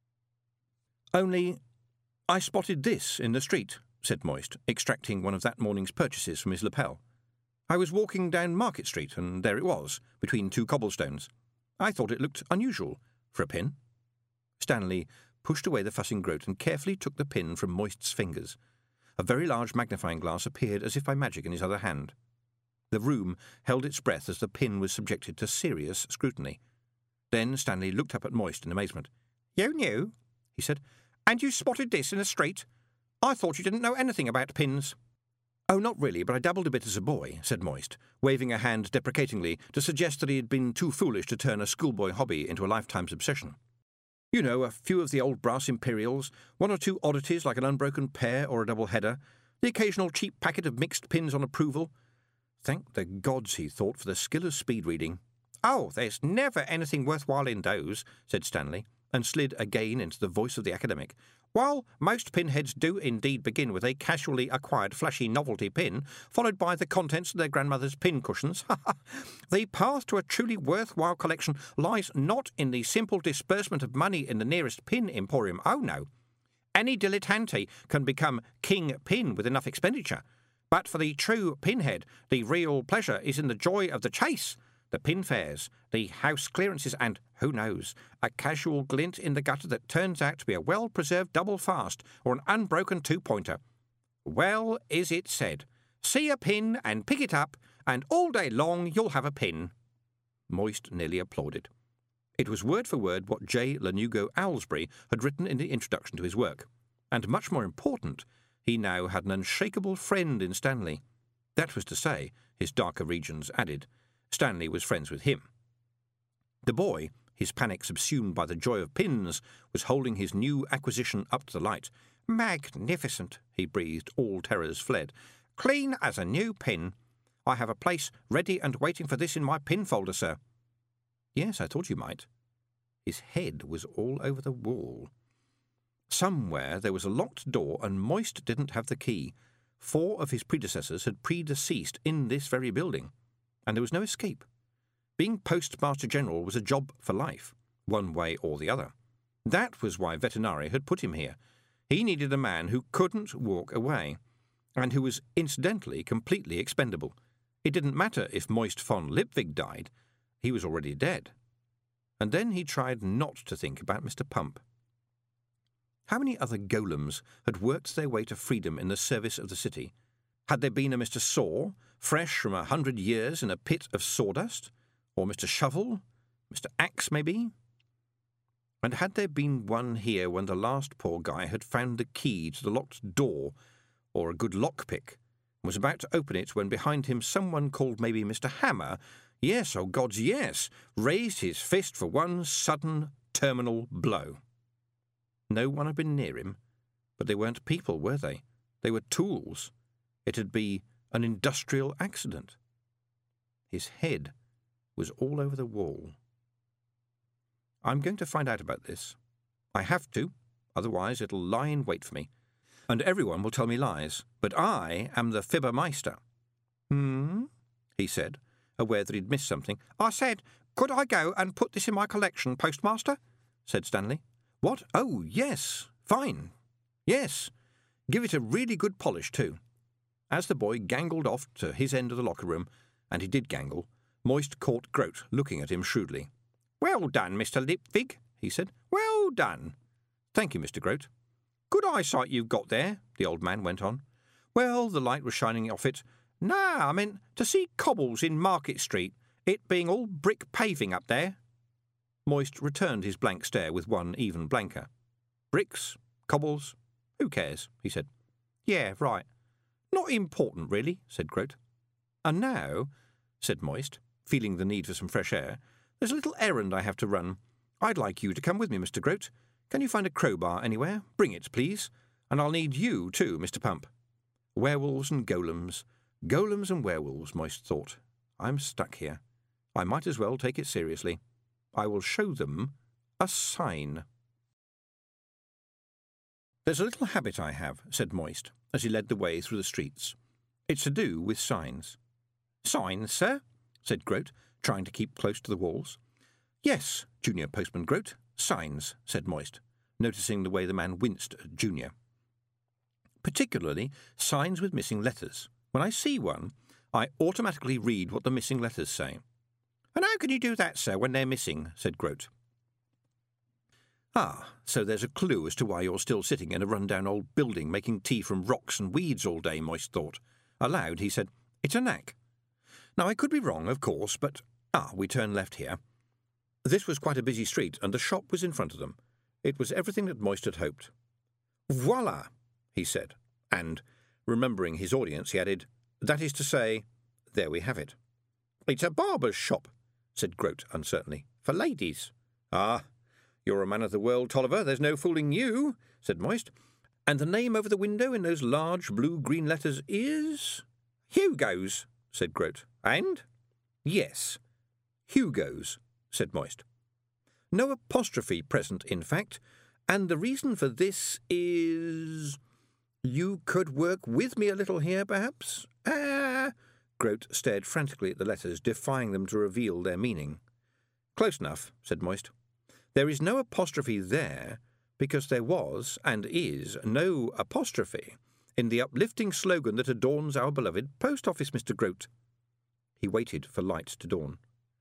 "Only I spotted this in the street," said Moist, extracting one of that morning's purchases from his lapel. "I was walking down Market Street, and there it was, between two cobblestones. I thought it looked unusual for a pin." Stanley pushed away the fussing Grote and carefully took the pin from Moist's fingers. A very large magnifying glass appeared as if by magic in his other hand. The room held its breath as the pin was subjected to serious scrutiny. Then Stanley looked up at Moist in amazement. "You knew?" he said. "And you spotted this in the street? I thought you didn't know anything about pins." "Oh, not really, but I dabbled a bit as a boy," said Moist, waving a hand deprecatingly to suggest that he had been too foolish to turn a schoolboy hobby into a lifetime's obsession. "You know, a few of the old brass imperials, one or two oddities like an unbroken pair or a double header, the occasional cheap packet of mixed pins on approval. Thank the gods, he thought, for the skill of speed reading." "Oh, there's never anything worthwhile in those," said Stanley, and slid again into the voice of the academic. "While most pinheads do indeed begin with a casually acquired flashy novelty pin, followed by the contents of their grandmother's pin cushions, the path to a truly worthwhile collection lies not in the simple disbursement of money in the nearest pin emporium. Oh, no. Any dilettante can become king pin with enough expenditure. But for the true pinhead, the real pleasure is in the joy of the chase, the pin fairs, the house clearances, and, who knows, a casual glint in the gutter that turns out to be a well-preserved double fast or an unbroken two-pointer. Well is it said, 'See a pin and pick it up, and all day long you'll have a pin.'" Moist nearly applauded. It was word for word what J. Lanugo Owlsbury had written in the introduction to his work, and much more important, he now had an unshakable friend in Stanley. That was to say, his darker regions added, Stanley was friends with him. The boy, his panic subsumed by the joy of pins, was holding his new acquisition up to the light. "Magnificent," he breathed, all terrors fled. "Clean as a new pin. I have a place ready and waiting for this in my pin folder, sir." "Yes, I thought you might." His head was all over the wall. Somewhere there was a locked door, and Moist didn't have the key. Four of his predecessors had predeceased in this very building, and there was no escape. Being Postmaster General was a job for life, one way or the other. That was why Veterinary had put him here. He needed a man who couldn't walk away, and who was incidentally completely expendable. It didn't matter if Moist von Lipwig died. He was already dead. And then he tried not to think about Mister Pump. How many other golems had worked their way to freedom in the service of the city? Had there been a Mister Saw, fresh from a hundred years in a pit of sawdust? Or Mister Shovel? Mister Axe, maybe? And had there been one here when the last poor guy had found the key to the locked door, or a good lockpick, and was about to open it when behind him someone called maybe Mister Hammer yes, oh gods, yes, raised his fist for one sudden terminal blow. No one had been near him, but they weren't people, were they? They were tools. It'd be an industrial accident. His head was all over the wall. I'm going to find out about this. I have to, otherwise it'll lie in wait for me. And everyone will tell me lies, but I am the Fibbermeister. Hmm, he said, aware that he'd missed something. I said, could I go and put this in my collection, postmaster? Said Stanley. What? Oh, yes, fine. Yes, give it a really good polish, too. As the boy gangled off to his end of the locker room, and he did gangle, Moist caught Groat looking at him shrewdly. Well done, Mister Lipwig, he said. Well done. Thank you, Mister Groat. Good eyesight you've got there, the old man went on. Well, the light was shining off it. No, I meant to see cobbles in Market Street, it being all brick paving up there. Moist returned his blank stare with one even blanker. Bricks, cobbles, who cares, he said. Yeah, right. Not important, really, said Groat. And now, said Moist, feeling the need for some fresh air, there's a little errand I have to run. I'd like you to come with me, Mister Groat. Can you find a crowbar anywhere? Bring it, please. And I'll need you, too, Mister Pump. Werewolves and golems. Golems and werewolves, Moist thought. I'm stuck here. I might as well take it seriously. I will show them a sign. There's a little habit I have, said Moist, as he led the way through the streets. It's to do with signs. Signs, sir? Said Groat, trying to keep close to the walls. Yes, Junior Postman Groat, signs, said Moist, noticing the way the man winced at Junior. Particularly signs with missing letters. When I see one, I automatically read what the missing letters say. And how can you do that, sir, when they're missing? Said Groat. Ah, so there's a clue as to why you're still sitting in a run-down old building making tea from rocks and weeds all day, Moist thought. Aloud, he said, it's a knack. Now, I could be wrong, of course, but... Ah, we turn left here. This was quite a busy street, and the shop was in front of them. It was everything that Moist had hoped. Voila, he said, and, remembering his audience, he added, that is to say, there we have it. It's a barber's shop, said Groat uncertainly, for ladies. Ah, you're a man of the world, Tolliver, there's no fooling you, said Moist. And the name over the window in those large blue-green letters is... Hugo's, said Groat. And? Yes, Hugo's, said Moist. No apostrophe present, in fact, and the reason for this is... You could work with me a little here, perhaps? Ah... Groat stared frantically at the letters, defying them to reveal their meaning. Close enough, said Moist. There is no apostrophe there, because there was, and is, no apostrophe in the uplifting slogan that adorns our beloved post office, Mister Groat. He waited for light to dawn.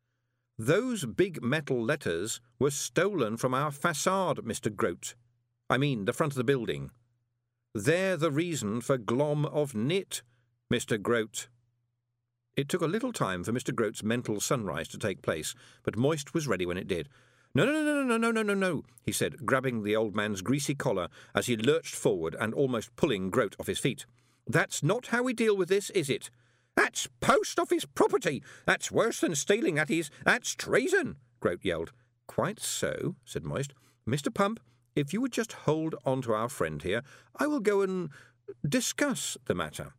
Those big metal letters were stolen from our facade, Mister Groat. I mean, the front of the building. They're the reason for Glom of Knit, Mister Groat. It took a little time for Mister Groat's mental sunrise to take place, but Moist was ready when it did. No, no, no, no, no, no, no, no, no, he said, grabbing the old man's greasy collar as he lurched forward and almost pulling Groat off his feet. That's not how we deal with this, is it? That's post office property. That's worse than stealing, that is. That's treason, Groat yelled. Quite so, said Moist. Mister Pump, if you would just hold on to our friend here, I will go and discuss the matter.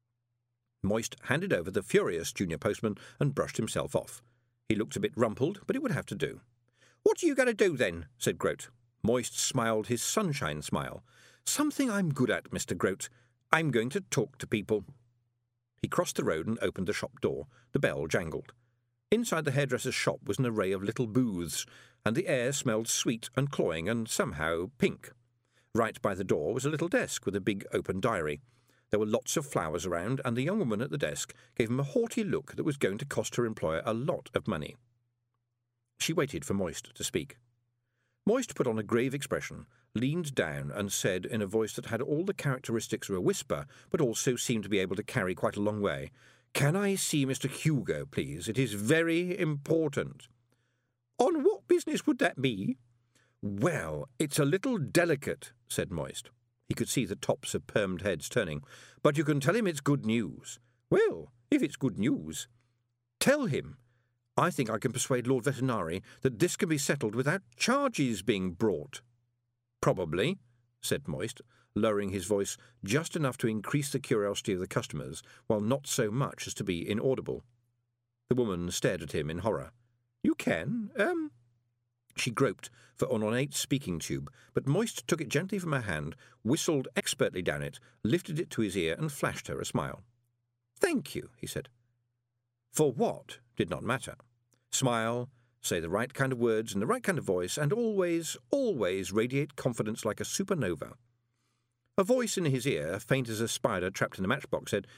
Moist handed over the furious junior postman and brushed himself off. He looked a bit rumpled, but it would have to do. What are you going to do, then? Said Groat. Moist smiled his sunshine smile. Something I'm good at, Mister Groat. I'm going to talk to people. He crossed the road and opened the shop door. The bell jangled. Inside the hairdresser's shop was an array of little booths, and the air smelled sweet and cloying and somehow pink. Right by the door was a little desk with a big open diary. There were lots of flowers around, and the young woman at the desk gave him a haughty look that was going to cost her employer a lot of money. She waited for Moist to speak. Moist put on a grave expression, leaned down, and said in a voice that had all the characteristics of a whisper, but also seemed to be able to carry quite a long way, "Can I see Mister Hugo, please? It is very important." "On what business would that be?" "Well, it's a little delicate," said Moist. He could see the tops of permed heads turning. "But you can tell him it's good news." "Well, if it's good news." "Tell him I think I can persuade Lord Vetinari that this can be settled without charges being brought. Probably, said Moist, lowering his voice just enough to increase the curiosity of the customers, while not so much as to be inaudible. The woman stared at him in horror. You can, um... She groped for an ornate speaking tube, but Moist took it gently from her hand, whistled expertly down it, lifted it to his ear, and flashed her a smile. Thank you, he said. For what did not matter. Smile, say the right kind of words in the right kind of voice, and always, always radiate confidence like a supernova. A voice in his ear, faint as a spider trapped in a matchbox, said,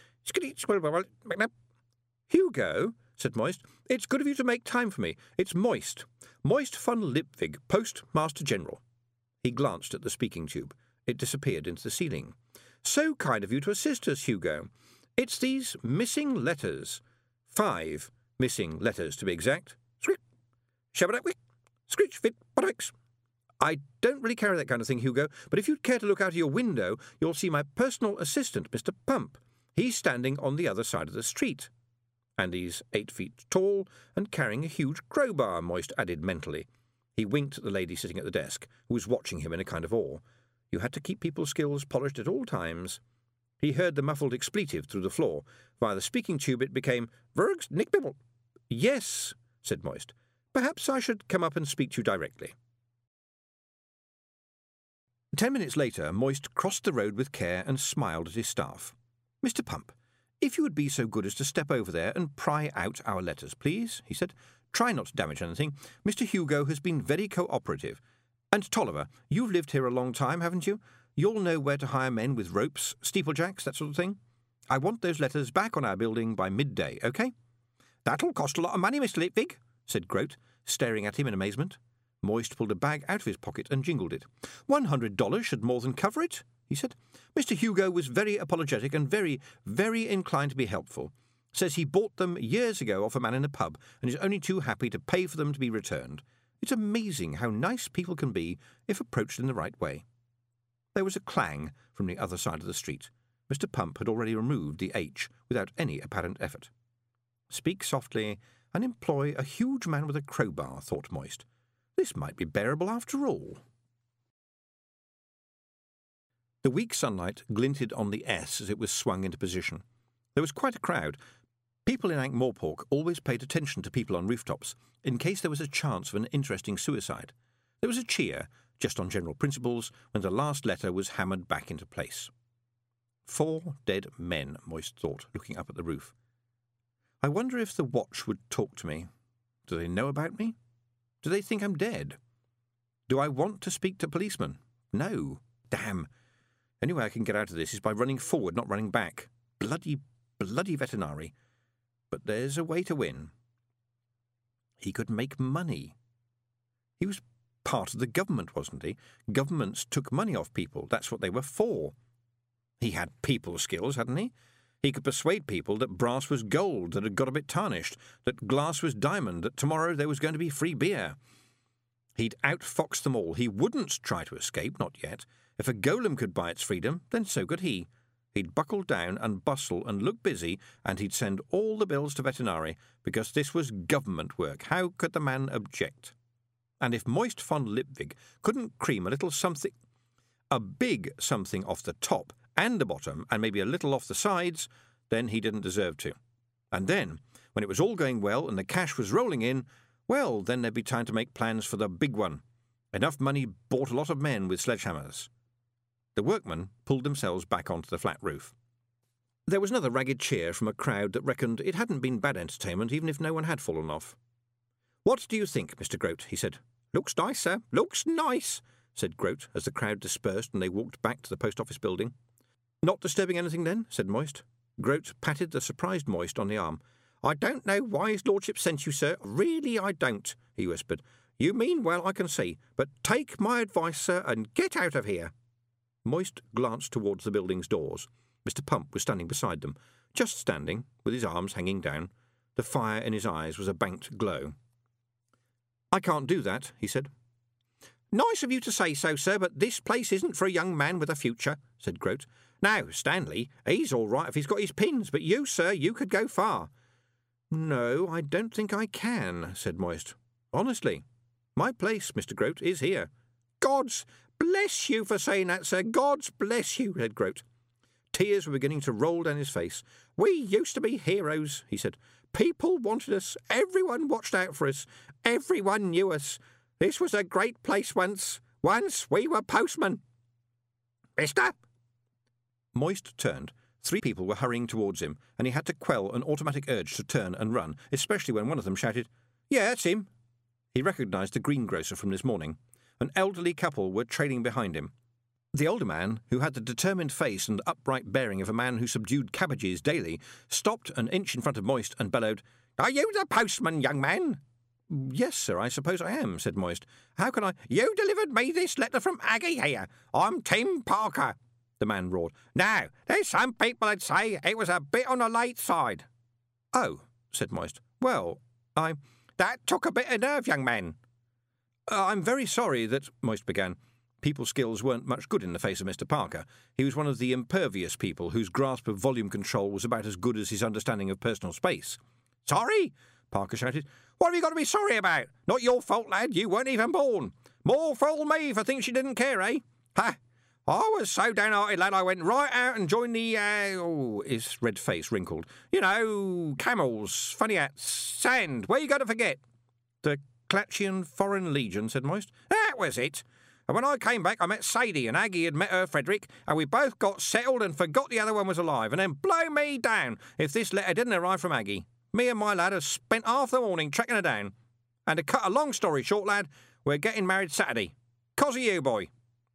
Hugo, said Moist, it's good of you to make time for me. It's Moist. Moist von Lipwig, Postmaster General. He glanced at the speaking tube. It disappeared into the ceiling. So kind of you to assist us, Hugo. It's these missing letters. Five missing letters, to be exact. Scrick, shabadakwick, screech, fit, buttocks. I don't really carry that kind of thing, Hugo, but if you'd care to look out of your window, you'll see my personal assistant, Mister Pump. He's standing on the other side of the street. And he's eight feet tall and carrying a huge crowbar, Moist added mentally. He winked at the lady sitting at the desk, who was watching him in a kind of awe. You had to keep people's skills polished at all times. He heard the muffled expletive through the floor. Via the speaking tube it became, Vergs Nick Bibble. Yes, said Moist. Perhaps I should come up and speak to you directly. Ten minutes later, Moist crossed the road with care and smiled at his staff. Mister Pump, if you would be so good as to step over there and pry out our letters, please, he said. Try not to damage anything. Mister Hugo has been very cooperative. And Tolliver, you've lived here a long time, haven't you? You'll know where to hire men with ropes, steeplejacks, that sort of thing. I want those letters back on our building by midday, OK? That'll cost a lot of money, Mister Lipwig, said Grote, staring at him in amazement. Moist pulled a bag out of his pocket and jingled it. One hundred dollars should more than cover it, he said. Mister Hugo was very apologetic and very, very inclined to be helpful. Says he bought them years ago off a man in a pub and is only too happy to pay for them to be returned. It's amazing how nice people can be if approached in the right way. There was a clang from the other side of the street. Mister Pump had already removed the H without any apparent effort. Speak softly and employ a huge man with a crowbar, thought Moist. This might be bearable after all. The weak sunlight glinted on the S as it was swung into position. There was quite a crowd. People in Ankh-Morpork always paid attention to people on rooftops, in case there was a chance of an interesting suicide. There was a cheer, just on general principles, when the last letter was hammered back into place. Four dead men, Moist thought, looking up at the roof. I wonder if the watch would talk to me. Do they know about me? Do they think I'm dead? Do I want to speak to policemen? No. Damn. Any way I can get out of this is by running forward, not running back. Bloody, bloody Vetinari. But there's a way to win. He could make money. He was part of the government, wasn't he? Governments took money off people. That's what they were for. He had people skills, hadn't he? He could persuade people that brass was gold, that had got a bit tarnished, that glass was diamond, that tomorrow there was going to be free beer. He'd outfox them all. He wouldn't try to escape, not yet. If a golem could buy its freedom, then so could he. He'd buckle down and bustle and look busy, and he'd send all the bills to Vetinari, because this was government work. How could the man object? And if Moist von Lipwig couldn't cream a little something, a big something off the top and the bottom, and maybe a little off the sides, then he didn't deserve to. And then, when it was all going well and the cash was rolling in, well, then there'd be time to make plans for the big one. Enough money bought a lot of men with sledgehammers. The workmen pulled themselves back onto the flat roof. There was another ragged cheer from a crowd that reckoned it hadn't been bad entertainment even if no one had fallen off. What do you think, Mister Grote? He said. Looks nice, sir. Looks nice, said Grote as the crowd dispersed and they walked back to the post office building. Not disturbing anything, then? Said Moist. Grote patted the surprised Moist on the arm. I don't know why his lordship sent you, sir. Really, I don't, he whispered. You mean well, I can see, but take my advice, sir, and get out of here. Moist glanced towards the building's doors. Mister Pump was standing beside them, just standing, with his arms hanging down. The fire in his eyes was a banked glow. I can't do that, he said. Nice of you to say so, sir, but this place isn't for a young man with a future, said Grote. Now, Stanley, he's all right if he's got his pins, but you, sir, you could go far. "No, I don't think I can," said Moist. "Honestly. My place, Mister Groat, is here." "Gods bless you for saying that, sir. Gods bless you," said Groat. Tears were beginning to roll down his face. "We used to be heroes," he said. "People wanted us. Everyone watched out for us. Everyone knew us. This was a great place once. Once we were postmen." "Mister?" Moist turned. Three people were hurrying towards him, and he had to quell an automatic urge to turn and run, especially when one of them shouted, "Yeah, that's him." He recognised the greengrocer from this morning. An elderly couple were trailing behind him. The older man, who had the determined face and upright bearing of a man who subdued cabbages daily, stopped an inch in front of Moist and bellowed, "Are you the postman, young man?" "Yes, sir, I suppose I am," said Moist. "How can I—" "You delivered me this letter from Aggie here. I'm Tim Parker," the man roared. "Now, there's some people that say it was a bit on the late side." "Oh," said Moist. "Well, I—" "That took a bit of nerve, young man." Uh, "I'm very sorry that—" Moist began. People skills weren't much good in the face of Mister Parker. He was one of the impervious people whose grasp of volume control was about as good as his understanding of personal space. "Sorry?" Parker shouted. "What have you got to be sorry about? Not your fault, lad. You weren't even born. More fool me for things you didn't care, eh? Ha! I was so downhearted, lad, I went right out and joined the, uh, oh," his red face wrinkled. "You know, camels, funny hats, sand, where you going to forget?" "The Clatchian Foreign Legion," said Moist. "That was it. And when I came back, I met Sadie, and Aggie had met her Frederick, and we both got settled and forgot the other one was alive. And then blow me down if this letter didn't arrive from Aggie. Me and my lad have spent half the morning tracking her down. And to cut a long story short, lad, we're getting married Saturday. 'Cause of you, boy."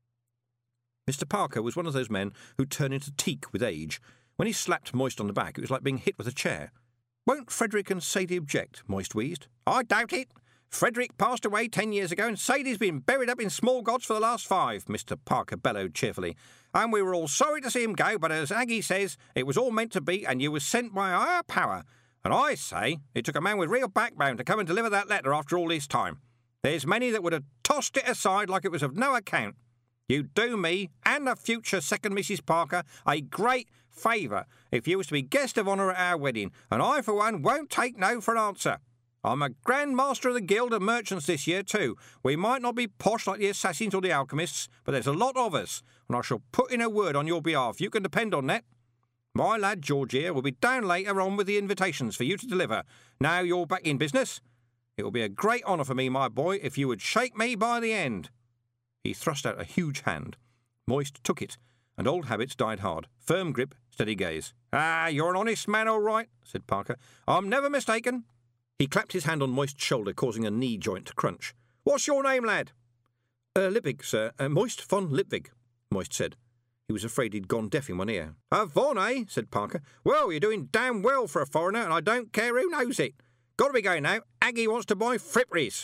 Mister Parker was one of those men who turn into teak with age. When he slapped Moist on the back, it was like being hit with a chair. "Won't Frederick and Sadie object?" Moist wheezed. "I doubt it. Frederick passed away ten years ago, and Sadie's been buried up in Small Gods for the last five," Mister Parker bellowed cheerfully. "And we were all sorry to see him go, but as Aggie says, it was all meant to be, and you was sent by a higher power. And I say it took a man with real backbone to come and deliver that letter after all this time. There's many that would have tossed it aside like it was of no account. You do me, and the future second Missus Parker, a great favour if you was to be guest of honour at our wedding, and I, for one, won't take no for an answer. I'm a Grand Master of the Guild of Merchants this year, too. We might not be posh like the assassins or the alchemists, but there's a lot of us, and I shall put in a word on your behalf. You can depend on that. My lad George here will be down later on with the invitations for you to deliver. Now you're back in business. It will be a great honour for me, my boy, if you would shake me by the end." He thrust out a huge hand. Moist took it, and old habits died hard. Firm grip, steady gaze. "Ah, you're an honest man, all right," said Parker. "I'm never mistaken." He clapped his hand on Moist's shoulder, causing a knee joint to crunch. "What's your name, lad?" Uh, Lipvig, sir. Uh, Moist von Lipvig," Moist said. He was afraid he'd gone deaf in one ear. "A von, eh?" said Parker. "Well, you're doing damn well for a foreigner, and I don't care who knows it. Got to be going now. Aggie wants to buy fripperies."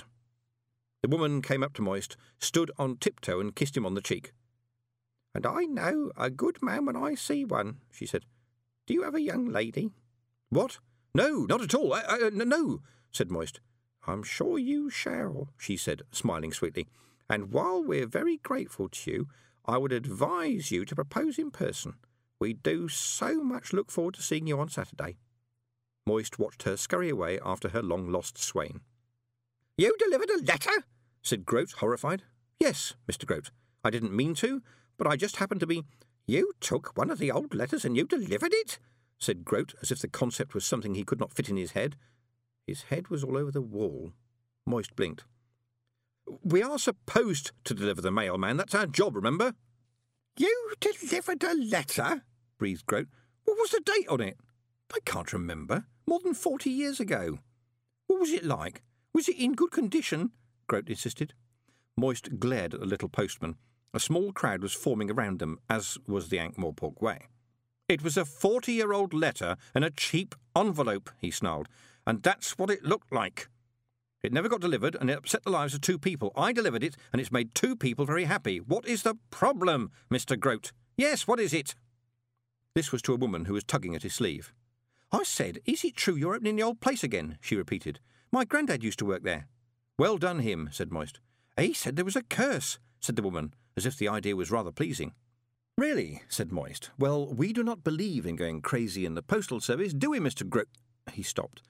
The woman came up to Moist, stood on tiptoe and kissed him on the cheek. "And I know a good man when I see one," she said. "Do you have a young lady?" "What? No, not at all. I, I, no," said Moist. "I'm sure you shall," she said, smiling sweetly. "And while we're very grateful to you, I would advise you to propose in person. We do so much look forward to seeing you on Saturday." Moist watched her scurry away after her long-lost swain. "You delivered a letter?" said Groat, horrified. "Yes, Mister Groat. I didn't mean to, but I just happened to be—" "You took one of the old letters and you delivered it?" said Groat, as if the concept was something he could not fit in his head. His head was all over the wall. Moist blinked. "We are supposed to deliver the mail, man. That's our job, remember?" "You delivered a letter?" breathed Groat. "What was the date on it?" "I can't remember. More than forty years ago." "What was it like? Was it in good condition?" Groat insisted. Moist glared at the little postman. A small crowd was forming around them, as was the Ankh-Morpork way. "It was a forty-year-old letter in a cheap envelope," he snarled, "and that's what it looked like. It never got delivered, and it upset the lives of two people. I delivered it, and it's made two people very happy. What is the problem, Mister Groat? Yes, what is it?" This was to a woman who was tugging at his sleeve. "I said, is it true you're opening the old place again?" she repeated. "My granddad used to work there." "Well done him," said Moist. "He said there was a curse," said the woman, as if the idea was rather pleasing. "Really?" said Moist. "Well, we do not believe in going crazy in the postal service, do we, Mister Groat?" He stopped.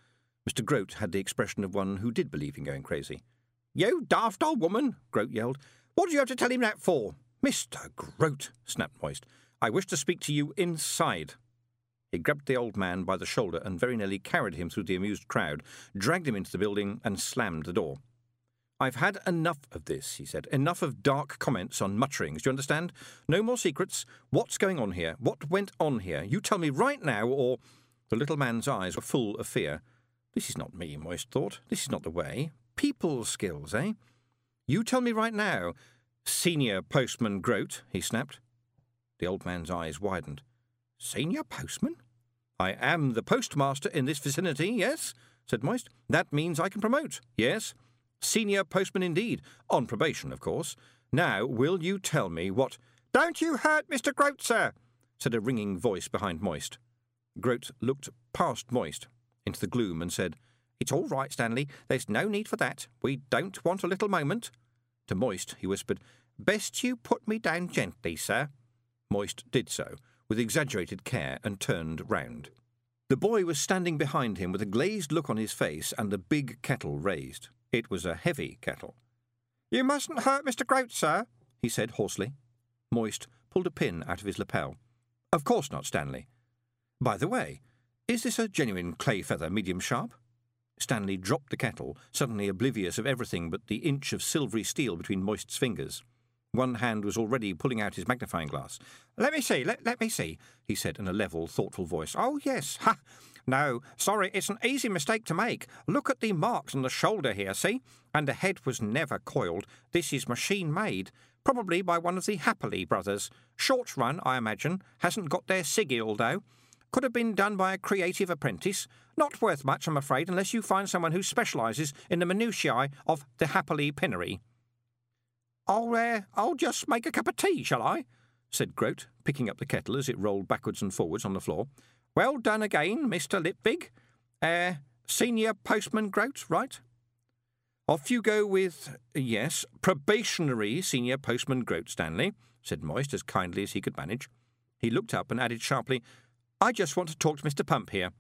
Mister Groat had the expression of one who did believe in going crazy. "You daft old woman," Groat yelled. "What do you have to tell him that for?" "Mister Groat," snapped Moist, "I wish to speak to you inside." He grabbed the old man by the shoulder and very nearly carried him through the amused crowd, dragged him into the building and slammed the door. "I've had enough of this," he said. "Enough of dark comments on mutterings, do you understand? No more secrets. What's going on here? What went on here? You tell me right now, or—" The little man's eyes were full of fear. "This is not me," Moist thought. "This is not the way. People skills, eh? You tell me right now, Senior Postman Groat," he snapped. The old man's eyes widened. "Senior postman? I am the postmaster in this vicinity, yes," said Moist. "That means I can promote, yes. Senior postman indeed. On probation, of course. Now, will you tell me what—" "Don't you hurt Mister Groat, sir," said a ringing voice behind Moist. Groat looked past Moist into the gloom and said, "It's all right, Stanley. There's no need for that. We don't want a little moment." To Moist he whispered, "Best you put me down gently, sir." Moist did so, with exaggerated care, and turned round. The boy was standing behind him with a glazed look on his face and the big kettle raised. It was a heavy kettle. "You mustn't hurt Mister Groat, sir," he said hoarsely. Moist pulled a pin out of his lapel. "Of course not, Stanley. By the way, is this a genuine clay feather medium sharp?" Stanley dropped the kettle, suddenly oblivious of everything but the inch of silvery steel between Moist's fingers. One hand was already pulling out his magnifying glass. "Let me see, let, let me see," he said in a level, thoughtful voice. "Oh, yes, ha! No, sorry, it's an easy mistake to make. Look at the marks on the shoulder here, see? And the head was never coiled. This is machine-made, probably by one of the Happily brothers. Short run, I imagine. Hasn't got their sigil, though. Could have been done by a creative apprentice. Not worth much, I'm afraid, unless you find someone who specialises in the minutiae of the Happily pinnery." I'll, uh, I'll just make a cup of tea, shall I?" said Groat, picking up the kettle as it rolled backwards and forwards on the floor. "Well done again, Mister Lipvig. Uh, Senior Postman Groat, right?" "Off you go with, yes, probationary Senior Postman Groat, Stanley," said Moist as kindly as he could manage. He looked up and added sharply, "I just want to talk to Mister Pump here."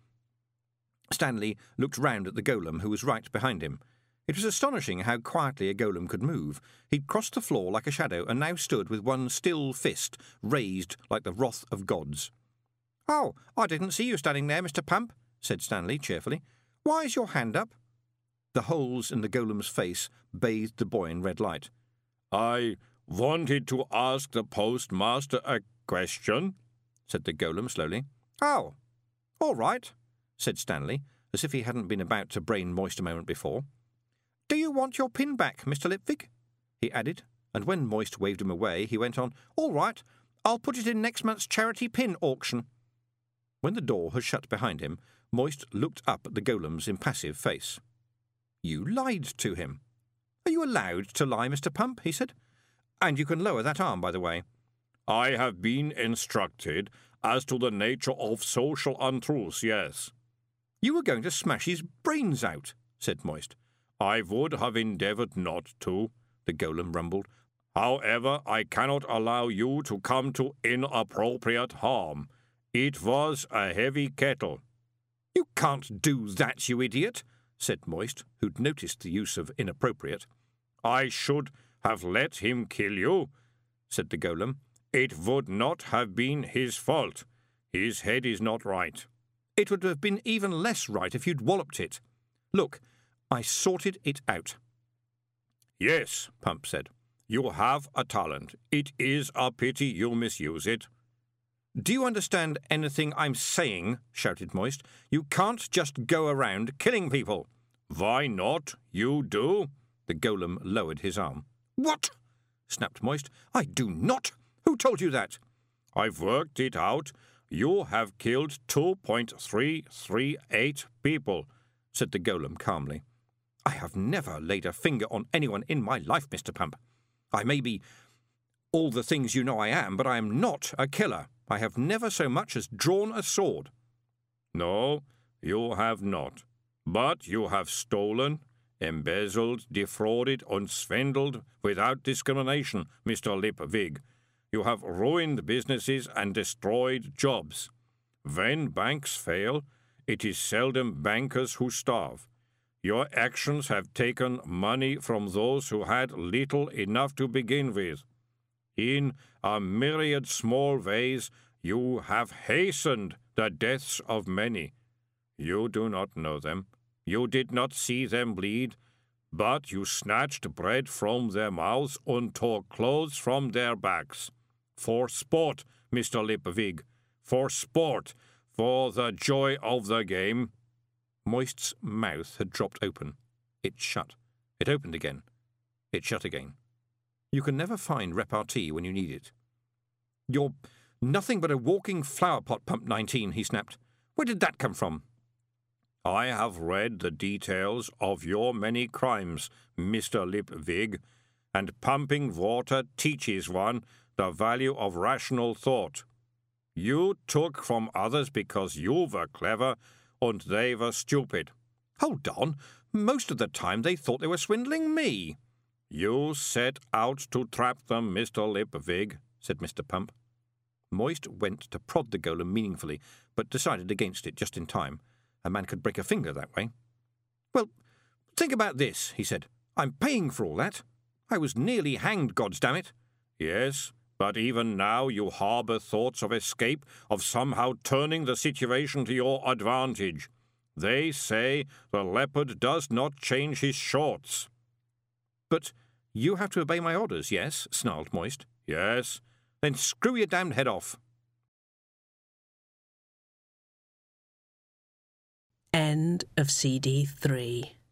Stanley looked round at the golem, who was right behind him. It was astonishing how quietly a golem could move. He'd crossed the floor like a shadow and now stood with one still fist raised like the wrath of gods. "Oh, I didn't see you standing there, Mister Pump," said Stanley cheerfully. "Why is your hand up?" The holes in the golem's face bathed the boy in red light. "I wanted to ask the postmaster a question," said the golem slowly. "Oh, all right," said Stanley, as if he hadn't been about to brain Moist a moment before. "Do you want your pin back, Mister Lipvig?" he added, and when Moist waved him away, he went on, "All right, I'll put it in next month's charity pin auction." When the door had shut behind him, Moist looked up at the golem's impassive face. "You lied to him." "Are you allowed to lie, Mister Pump?" he said. "And you can lower that arm, by the way." "I have been instructed as to the nature of social untruths, yes." "You were going to smash his brains out," said Moist. "I would have endeavoured not to," the golem rumbled. "However, I cannot allow you to come to inappropriate harm. It was a heavy kettle." "You can't do that, you idiot," said Moist, who'd noticed the use of inappropriate. "I should have let him kill you," said the golem. "It would not have been his fault. His head is not right." "It would have been even less right if you'd walloped it. Look, I sorted it out." "Yes," Pump said. "You have a talent. It is a pity you misuse it." "Do you understand anything I'm saying?" shouted Moist. "You can't just go around killing people." "Why not? You do." The golem lowered his arm. "What?" snapped Moist. "I do not. Who told you that?" "I've worked it out. You have killed two point three three eight people," said the golem calmly. "I have never laid a finger on anyone in my life, Mister Pump. I may be all the things you know I am, but I am not a killer. I have never so much as drawn a sword." "No, you have not. But you have stolen, embezzled, defrauded, and swindled without discrimination, Mister Lipvig. You have ruined businesses and destroyed jobs. When banks fail, it is seldom bankers who starve. Your actions have taken money from those who had little enough to begin with. In a myriad small ways, you have hastened the deaths of many. You do not know them. You did not see them bleed, but you snatched bread from their mouths and tore clothes from their backs. For sport, Mister Lipwig, for sport, for the joy of the game. Moist's mouth had dropped open. It shut. It opened again. It shut again. You can never find repartee when you need it. You're nothing but a walking flower-pot, Pump nineteen, he snapped. Where did that come from? I have read the details of your many crimes, Mister Lipwig, and pumping water teaches one the value of rational thought. You took from others because you were clever and they were stupid. Hold on. Most of the time they thought they were swindling me. You set out to trap them, Mister Lipwig, said Mister Pump. Moist went to prod the golem meaningfully, but decided against it just in time. A man could break a finger that way. Well, think about this, he said. I'm paying for all that. I was nearly hanged, goddamn-it. Yes, but even now you harbour thoughts of escape, of somehow turning the situation to your advantage. They say the leopard does not change his shorts. But you have to obey my orders, yes? Snarled Moist. Yes. Then screw your damned head off. End of C D three.